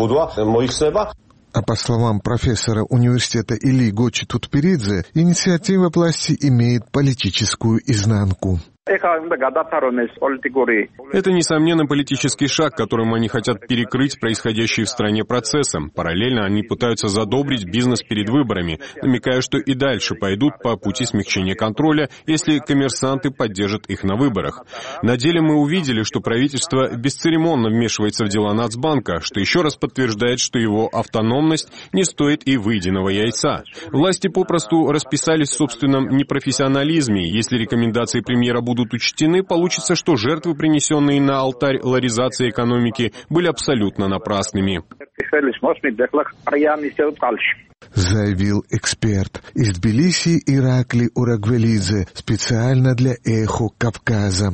А по словам профессора университета Или Гочи Тутперидзе, инициатива власти имеет политическую изнанку. Это, несомненно, политический шаг, которым они хотят перекрыть происходящие в стране процессы. Параллельно они пытаются задобрить бизнес перед выборами, намекая, что и дальше пойдут по пути смягчения контроля, если коммерсанты поддержат их на выборах. На деле мы увидели, что правительство бесцеремонно вмешивается в дела Нацбанка, что еще раз подтверждает, что его автономность не стоит и выеденного яйца. Власти попросту расписались в собственном непрофессионализме. Если рекомендации премьера будут учтены, получится, что жертвы, принесенные на алтарь ларизации экономики, были абсолютно напрасными. Заявил эксперт из Тбилиси Иракли Урагвелидзе специально для «Эхо Кавказа».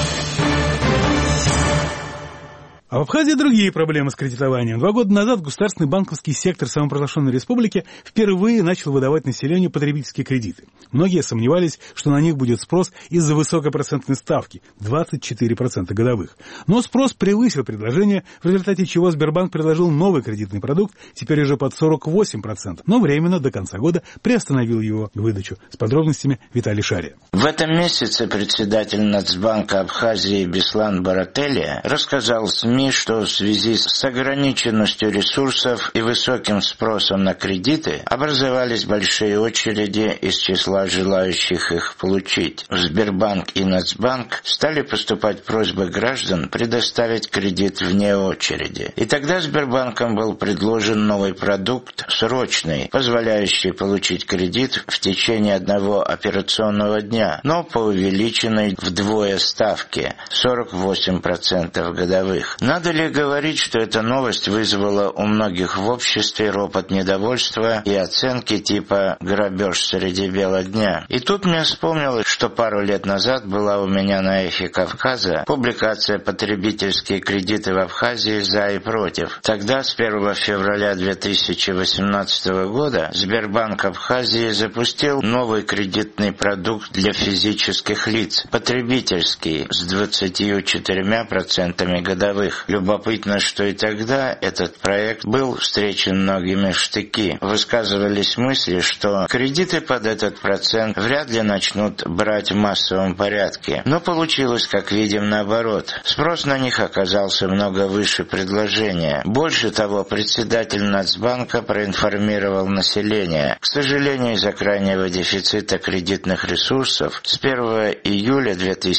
А в Абхазии другие проблемы с кредитованием. 2 года назад государственный банковский сектор самопровозглашенной республики впервые начал выдавать населению потребительские кредиты. Многие сомневались, что на них будет спрос из-за высокой процентной ставки – 24% годовых. Но спрос превысил предложение, в результате чего Сбербанк предложил новый кредитный продукт, теперь уже под 48%, но временно до конца года приостановил его выдачу. С подробностями Виталий Шария. В этом месяце председатель Нацбанка Абхазии Беслан Барателия рассказал СМИ, что в связи с ограниченностью ресурсов и высоким спросом на кредиты образовались большие очереди из числа желающих их получить. В Сбербанк и Нацбанк стали поступать просьбы граждан предоставить кредит вне очереди. И тогда Сбербанком был предложен новый продукт, срочный, позволяющий получить кредит в течение 1 операционного дня, но по увеличенной вдвое ставке – 48% годовых. Надо ли говорить, что эта новость вызвала у многих в обществе ропот недовольства и оценки типа «грабеж среди бела дня». И тут мне вспомнилось, что пару лет назад была у меня на «Эхе Кавказа» публикация «Потребительские кредиты в Абхазии за и против». Тогда, с 1 февраля 2018 года, Сбербанк Абхазии запустил новый кредитный продукт для физических лиц – потребительский, с 24% годовых. других. Любопытно, что и тогда этот проект был встречен многими в штыки. Высказывались мысли, что кредиты под этот процент вряд ли начнут брать в массовом порядке. Но получилось, как видим, наоборот. Спрос на них оказался много выше предложения. Больше того, председатель Нацбанка проинформировал население. К сожалению, из-за крайнего дефицита кредитных ресурсов с 1 июля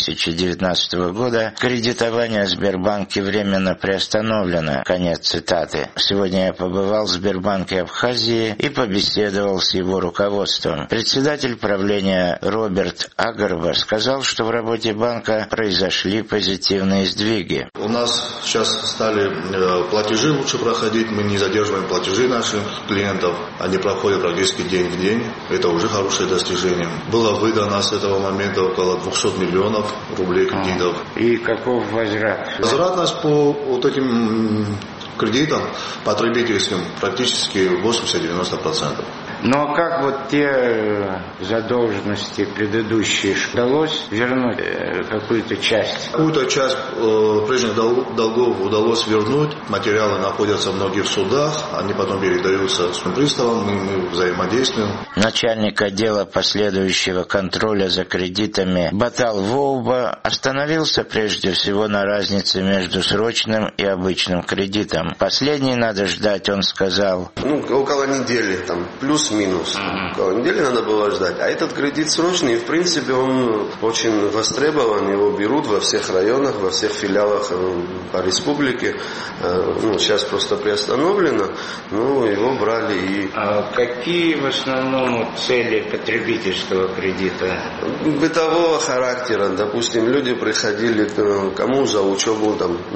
2019 года кредитование в Сбербанке временно приостановлено. Конец цитаты. Сегодня я побывал в Сбербанке Абхазии и побеседовал с его руководством. Председатель правления Роберт Агарба сказал, что в работе банка произошли позитивные сдвиги. У нас сейчас стали платежи лучше проходить, мы не задерживаем платежи наших клиентов, они проходят практически день в день, это уже хорошее достижение. Было выдано с этого момента около 200 миллионов рублей кредитов. И каков возврат? Возвратность по вот этим кредитам потребительским практически 80-90%. Но как вот те задолженности предыдущие, удалось вернуть какую-то часть? Какую-то часть прежних долгов удалось вернуть. Материалы находятся многие в судах, они потом передаются приставам, мы взаимодействуем. Начальник отдела последующего контроля за кредитами Батал Воуба остановился прежде всего на разнице между срочным и обычным кредитом. Последний надо ждать, он сказал. Около недели, плюс-минус. Около недели надо было ждать. А этот кредит срочный, и в принципе он очень востребован, его берут во всех районах, во всех филиалах по республике. Сейчас просто приостановлено, его брали и... А какие в основном цели потребительского кредита? Бытового характера. Допустим, люди приходили, кому за учебу,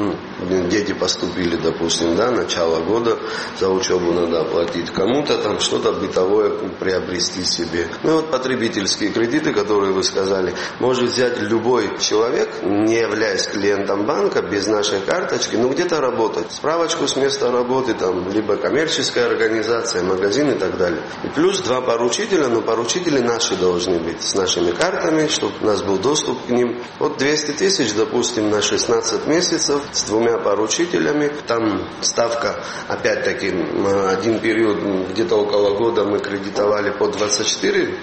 дети поступили, допустим, начало года, за учебу надо оплатить. Кому-то что-то бытовое приобрести себе. Потребительские кредиты, которые вы сказали, может взять любой человек, не являясь клиентом банка, без нашей карточки, где-то работать. Справочку с места работы, либо коммерческая организация, магазин и так далее. И плюс 2 поручителя, но поручители наши должны быть, с нашими картами, чтобы у нас был доступ к ним. 200 тысяч, допустим, на 16 месяцев с 2 поручителями. Там ставка, опять-таки, один период, где-то около года мы кредитовали по 24%,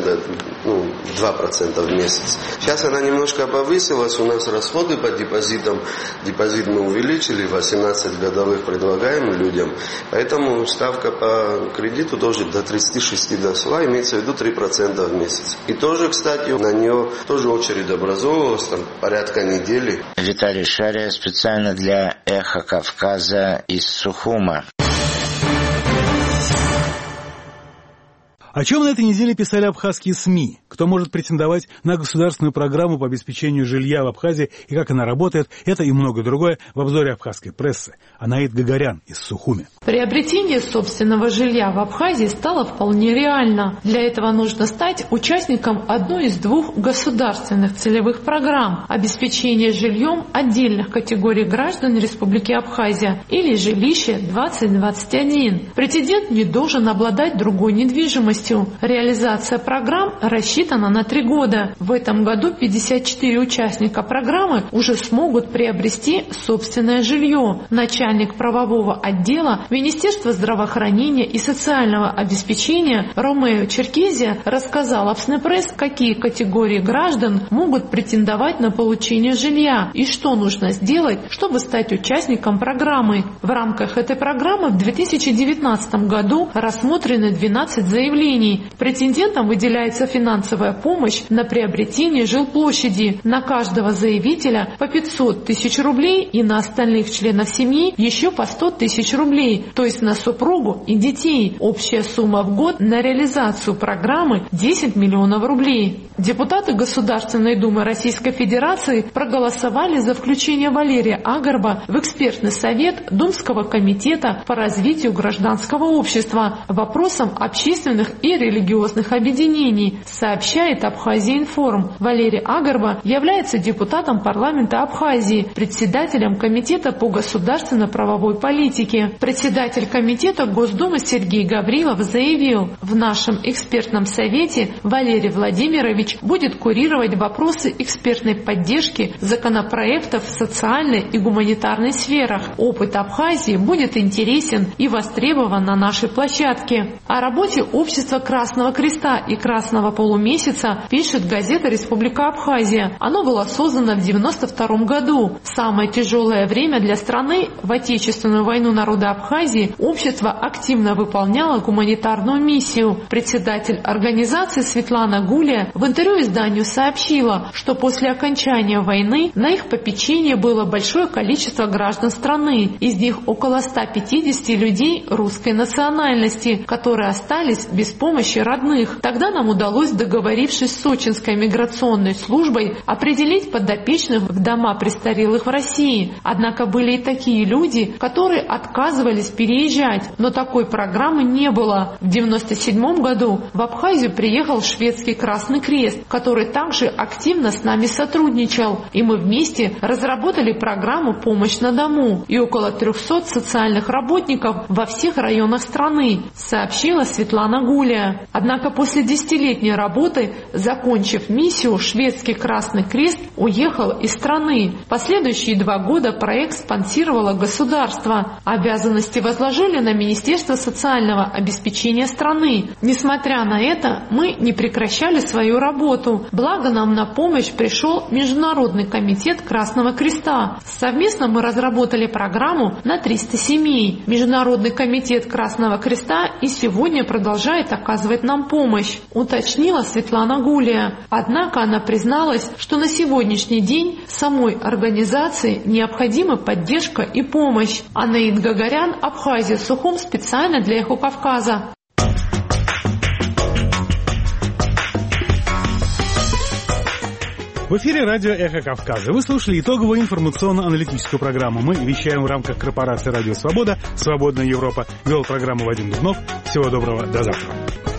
2% в месяц. Сейчас она немножко повысилась, у нас расходы по депозитам, депозит мы увеличили, 18 годовых предлагаем людям, поэтому ставка по кредиту тоже до 36 дошла, имеется в виду 3% в месяц. И тоже, кстати, на нее тоже очередь образовывалась, порядка недели. Виталий Шария специально для «Эхо Кавказа» из Сухума. О чем на этой неделе писали абхазские СМИ? Кто может претендовать на государственную программу по обеспечению жилья в Абхазии и как она работает? Это и многое другое в обзоре абхазской прессы. Анаит Гагарян из Сухуми. Приобретение собственного жилья в Абхазии стало вполне реально. Для этого нужно стать участником одной из 2 государственных целевых программ обеспечения жильем отдельных категорий граждан Республики Абхазия или жилище 2021. Претендент не должен обладать другой недвижимостью. Реализация программ рассчитана на 3 года. В этом году 54 участника программы уже смогут приобрести собственное жилье. Начальник правового отдела Министерства здравоохранения и социального обеспечения Ромео Черкезия рассказал Абснепресс, какие категории граждан могут претендовать на получение жилья и что нужно сделать, чтобы стать участником программы. В рамках этой программы в 2019 году рассмотрены 12 заявлений. Претендентам выделяется финансовая помощь на приобретение жилплощади. На каждого заявителя по 500 тысяч рублей и на остальных членов семьи еще по 100 тысяч рублей, то есть на супругу и детей. Общая сумма в год на реализацию программы 10 миллионов рублей. Депутаты Государственной Думы Российской Федерации проголосовали за включение Валерия Агарба в экспертный совет Думского комитета по развитию гражданского общества, вопросам общественных и и религиозных объединений, сообщает Абхазия-Информ. Валерий Агарба является депутатом парламента Абхазии, председателем Комитета по государственно-правовой политике. Председатель Комитета Госдумы Сергей Гаврилов заявил, в нашем экспертном совете Валерий Владимирович будет курировать вопросы экспертной поддержки законопроектов в социальной и гуманитарной сферах. Опыт Абхазии будет интересен и востребован на нашей площадке. О работе Общества Красного Креста и Красного Полумесяца пишет газета «Республика Абхазия». Оно было создано в 1992 году. Самое тяжелое время для страны, в Отечественную войну народа Абхазии, общество активно выполняло гуманитарную миссию. Председатель организации Светлана Гулия в интервью изданию сообщила, что после окончания войны на их попечении было большое количество граждан страны. Из них около 150 людей русской национальности, которые остались без помощи родных. Тогда нам удалось, договорившись с Сочинской миграционной службой, определить подопечных в дома престарелых в России. Однако были и такие люди, которые отказывались переезжать, но такой программы не было. В 1997 году в Абхазию приехал шведский Красный Крест, который также активно с нами сотрудничал, и мы вместе разработали программу «Помощь на дому» и около 300 социальных работников во всех районах страны, сообщила Светлана Гулия. Однако после 10-летней работы, закончив миссию, шведский Красный Крест уехал из страны. Последующие 2 года проект спонсировало государство. Обязанности возложили на Министерство социального обеспечения страны. Несмотря на это, мы не прекращали свою работу. Благо нам на помощь пришел Международный комитет Красного Креста. Совместно мы разработали программу на 300 семей. Международный комитет Красного Креста и сегодня продолжает оказывать нам помощь, уточнила Светлана Гулия. Однако она призналась, что на сегодняшний день самой организации необходима поддержка и помощь. Анаид Гагарян, Абхазия, Сухум, специально для Эхо Кавказа. В эфире радио «Эхо Кавказа». Вы слушали итоговую информационно-аналитическую программу. Мы вещаем в рамках корпорации «Радио Свобода», «Свободная Европа». Вел программу Вадим Дубнов. Всего доброго, до завтра.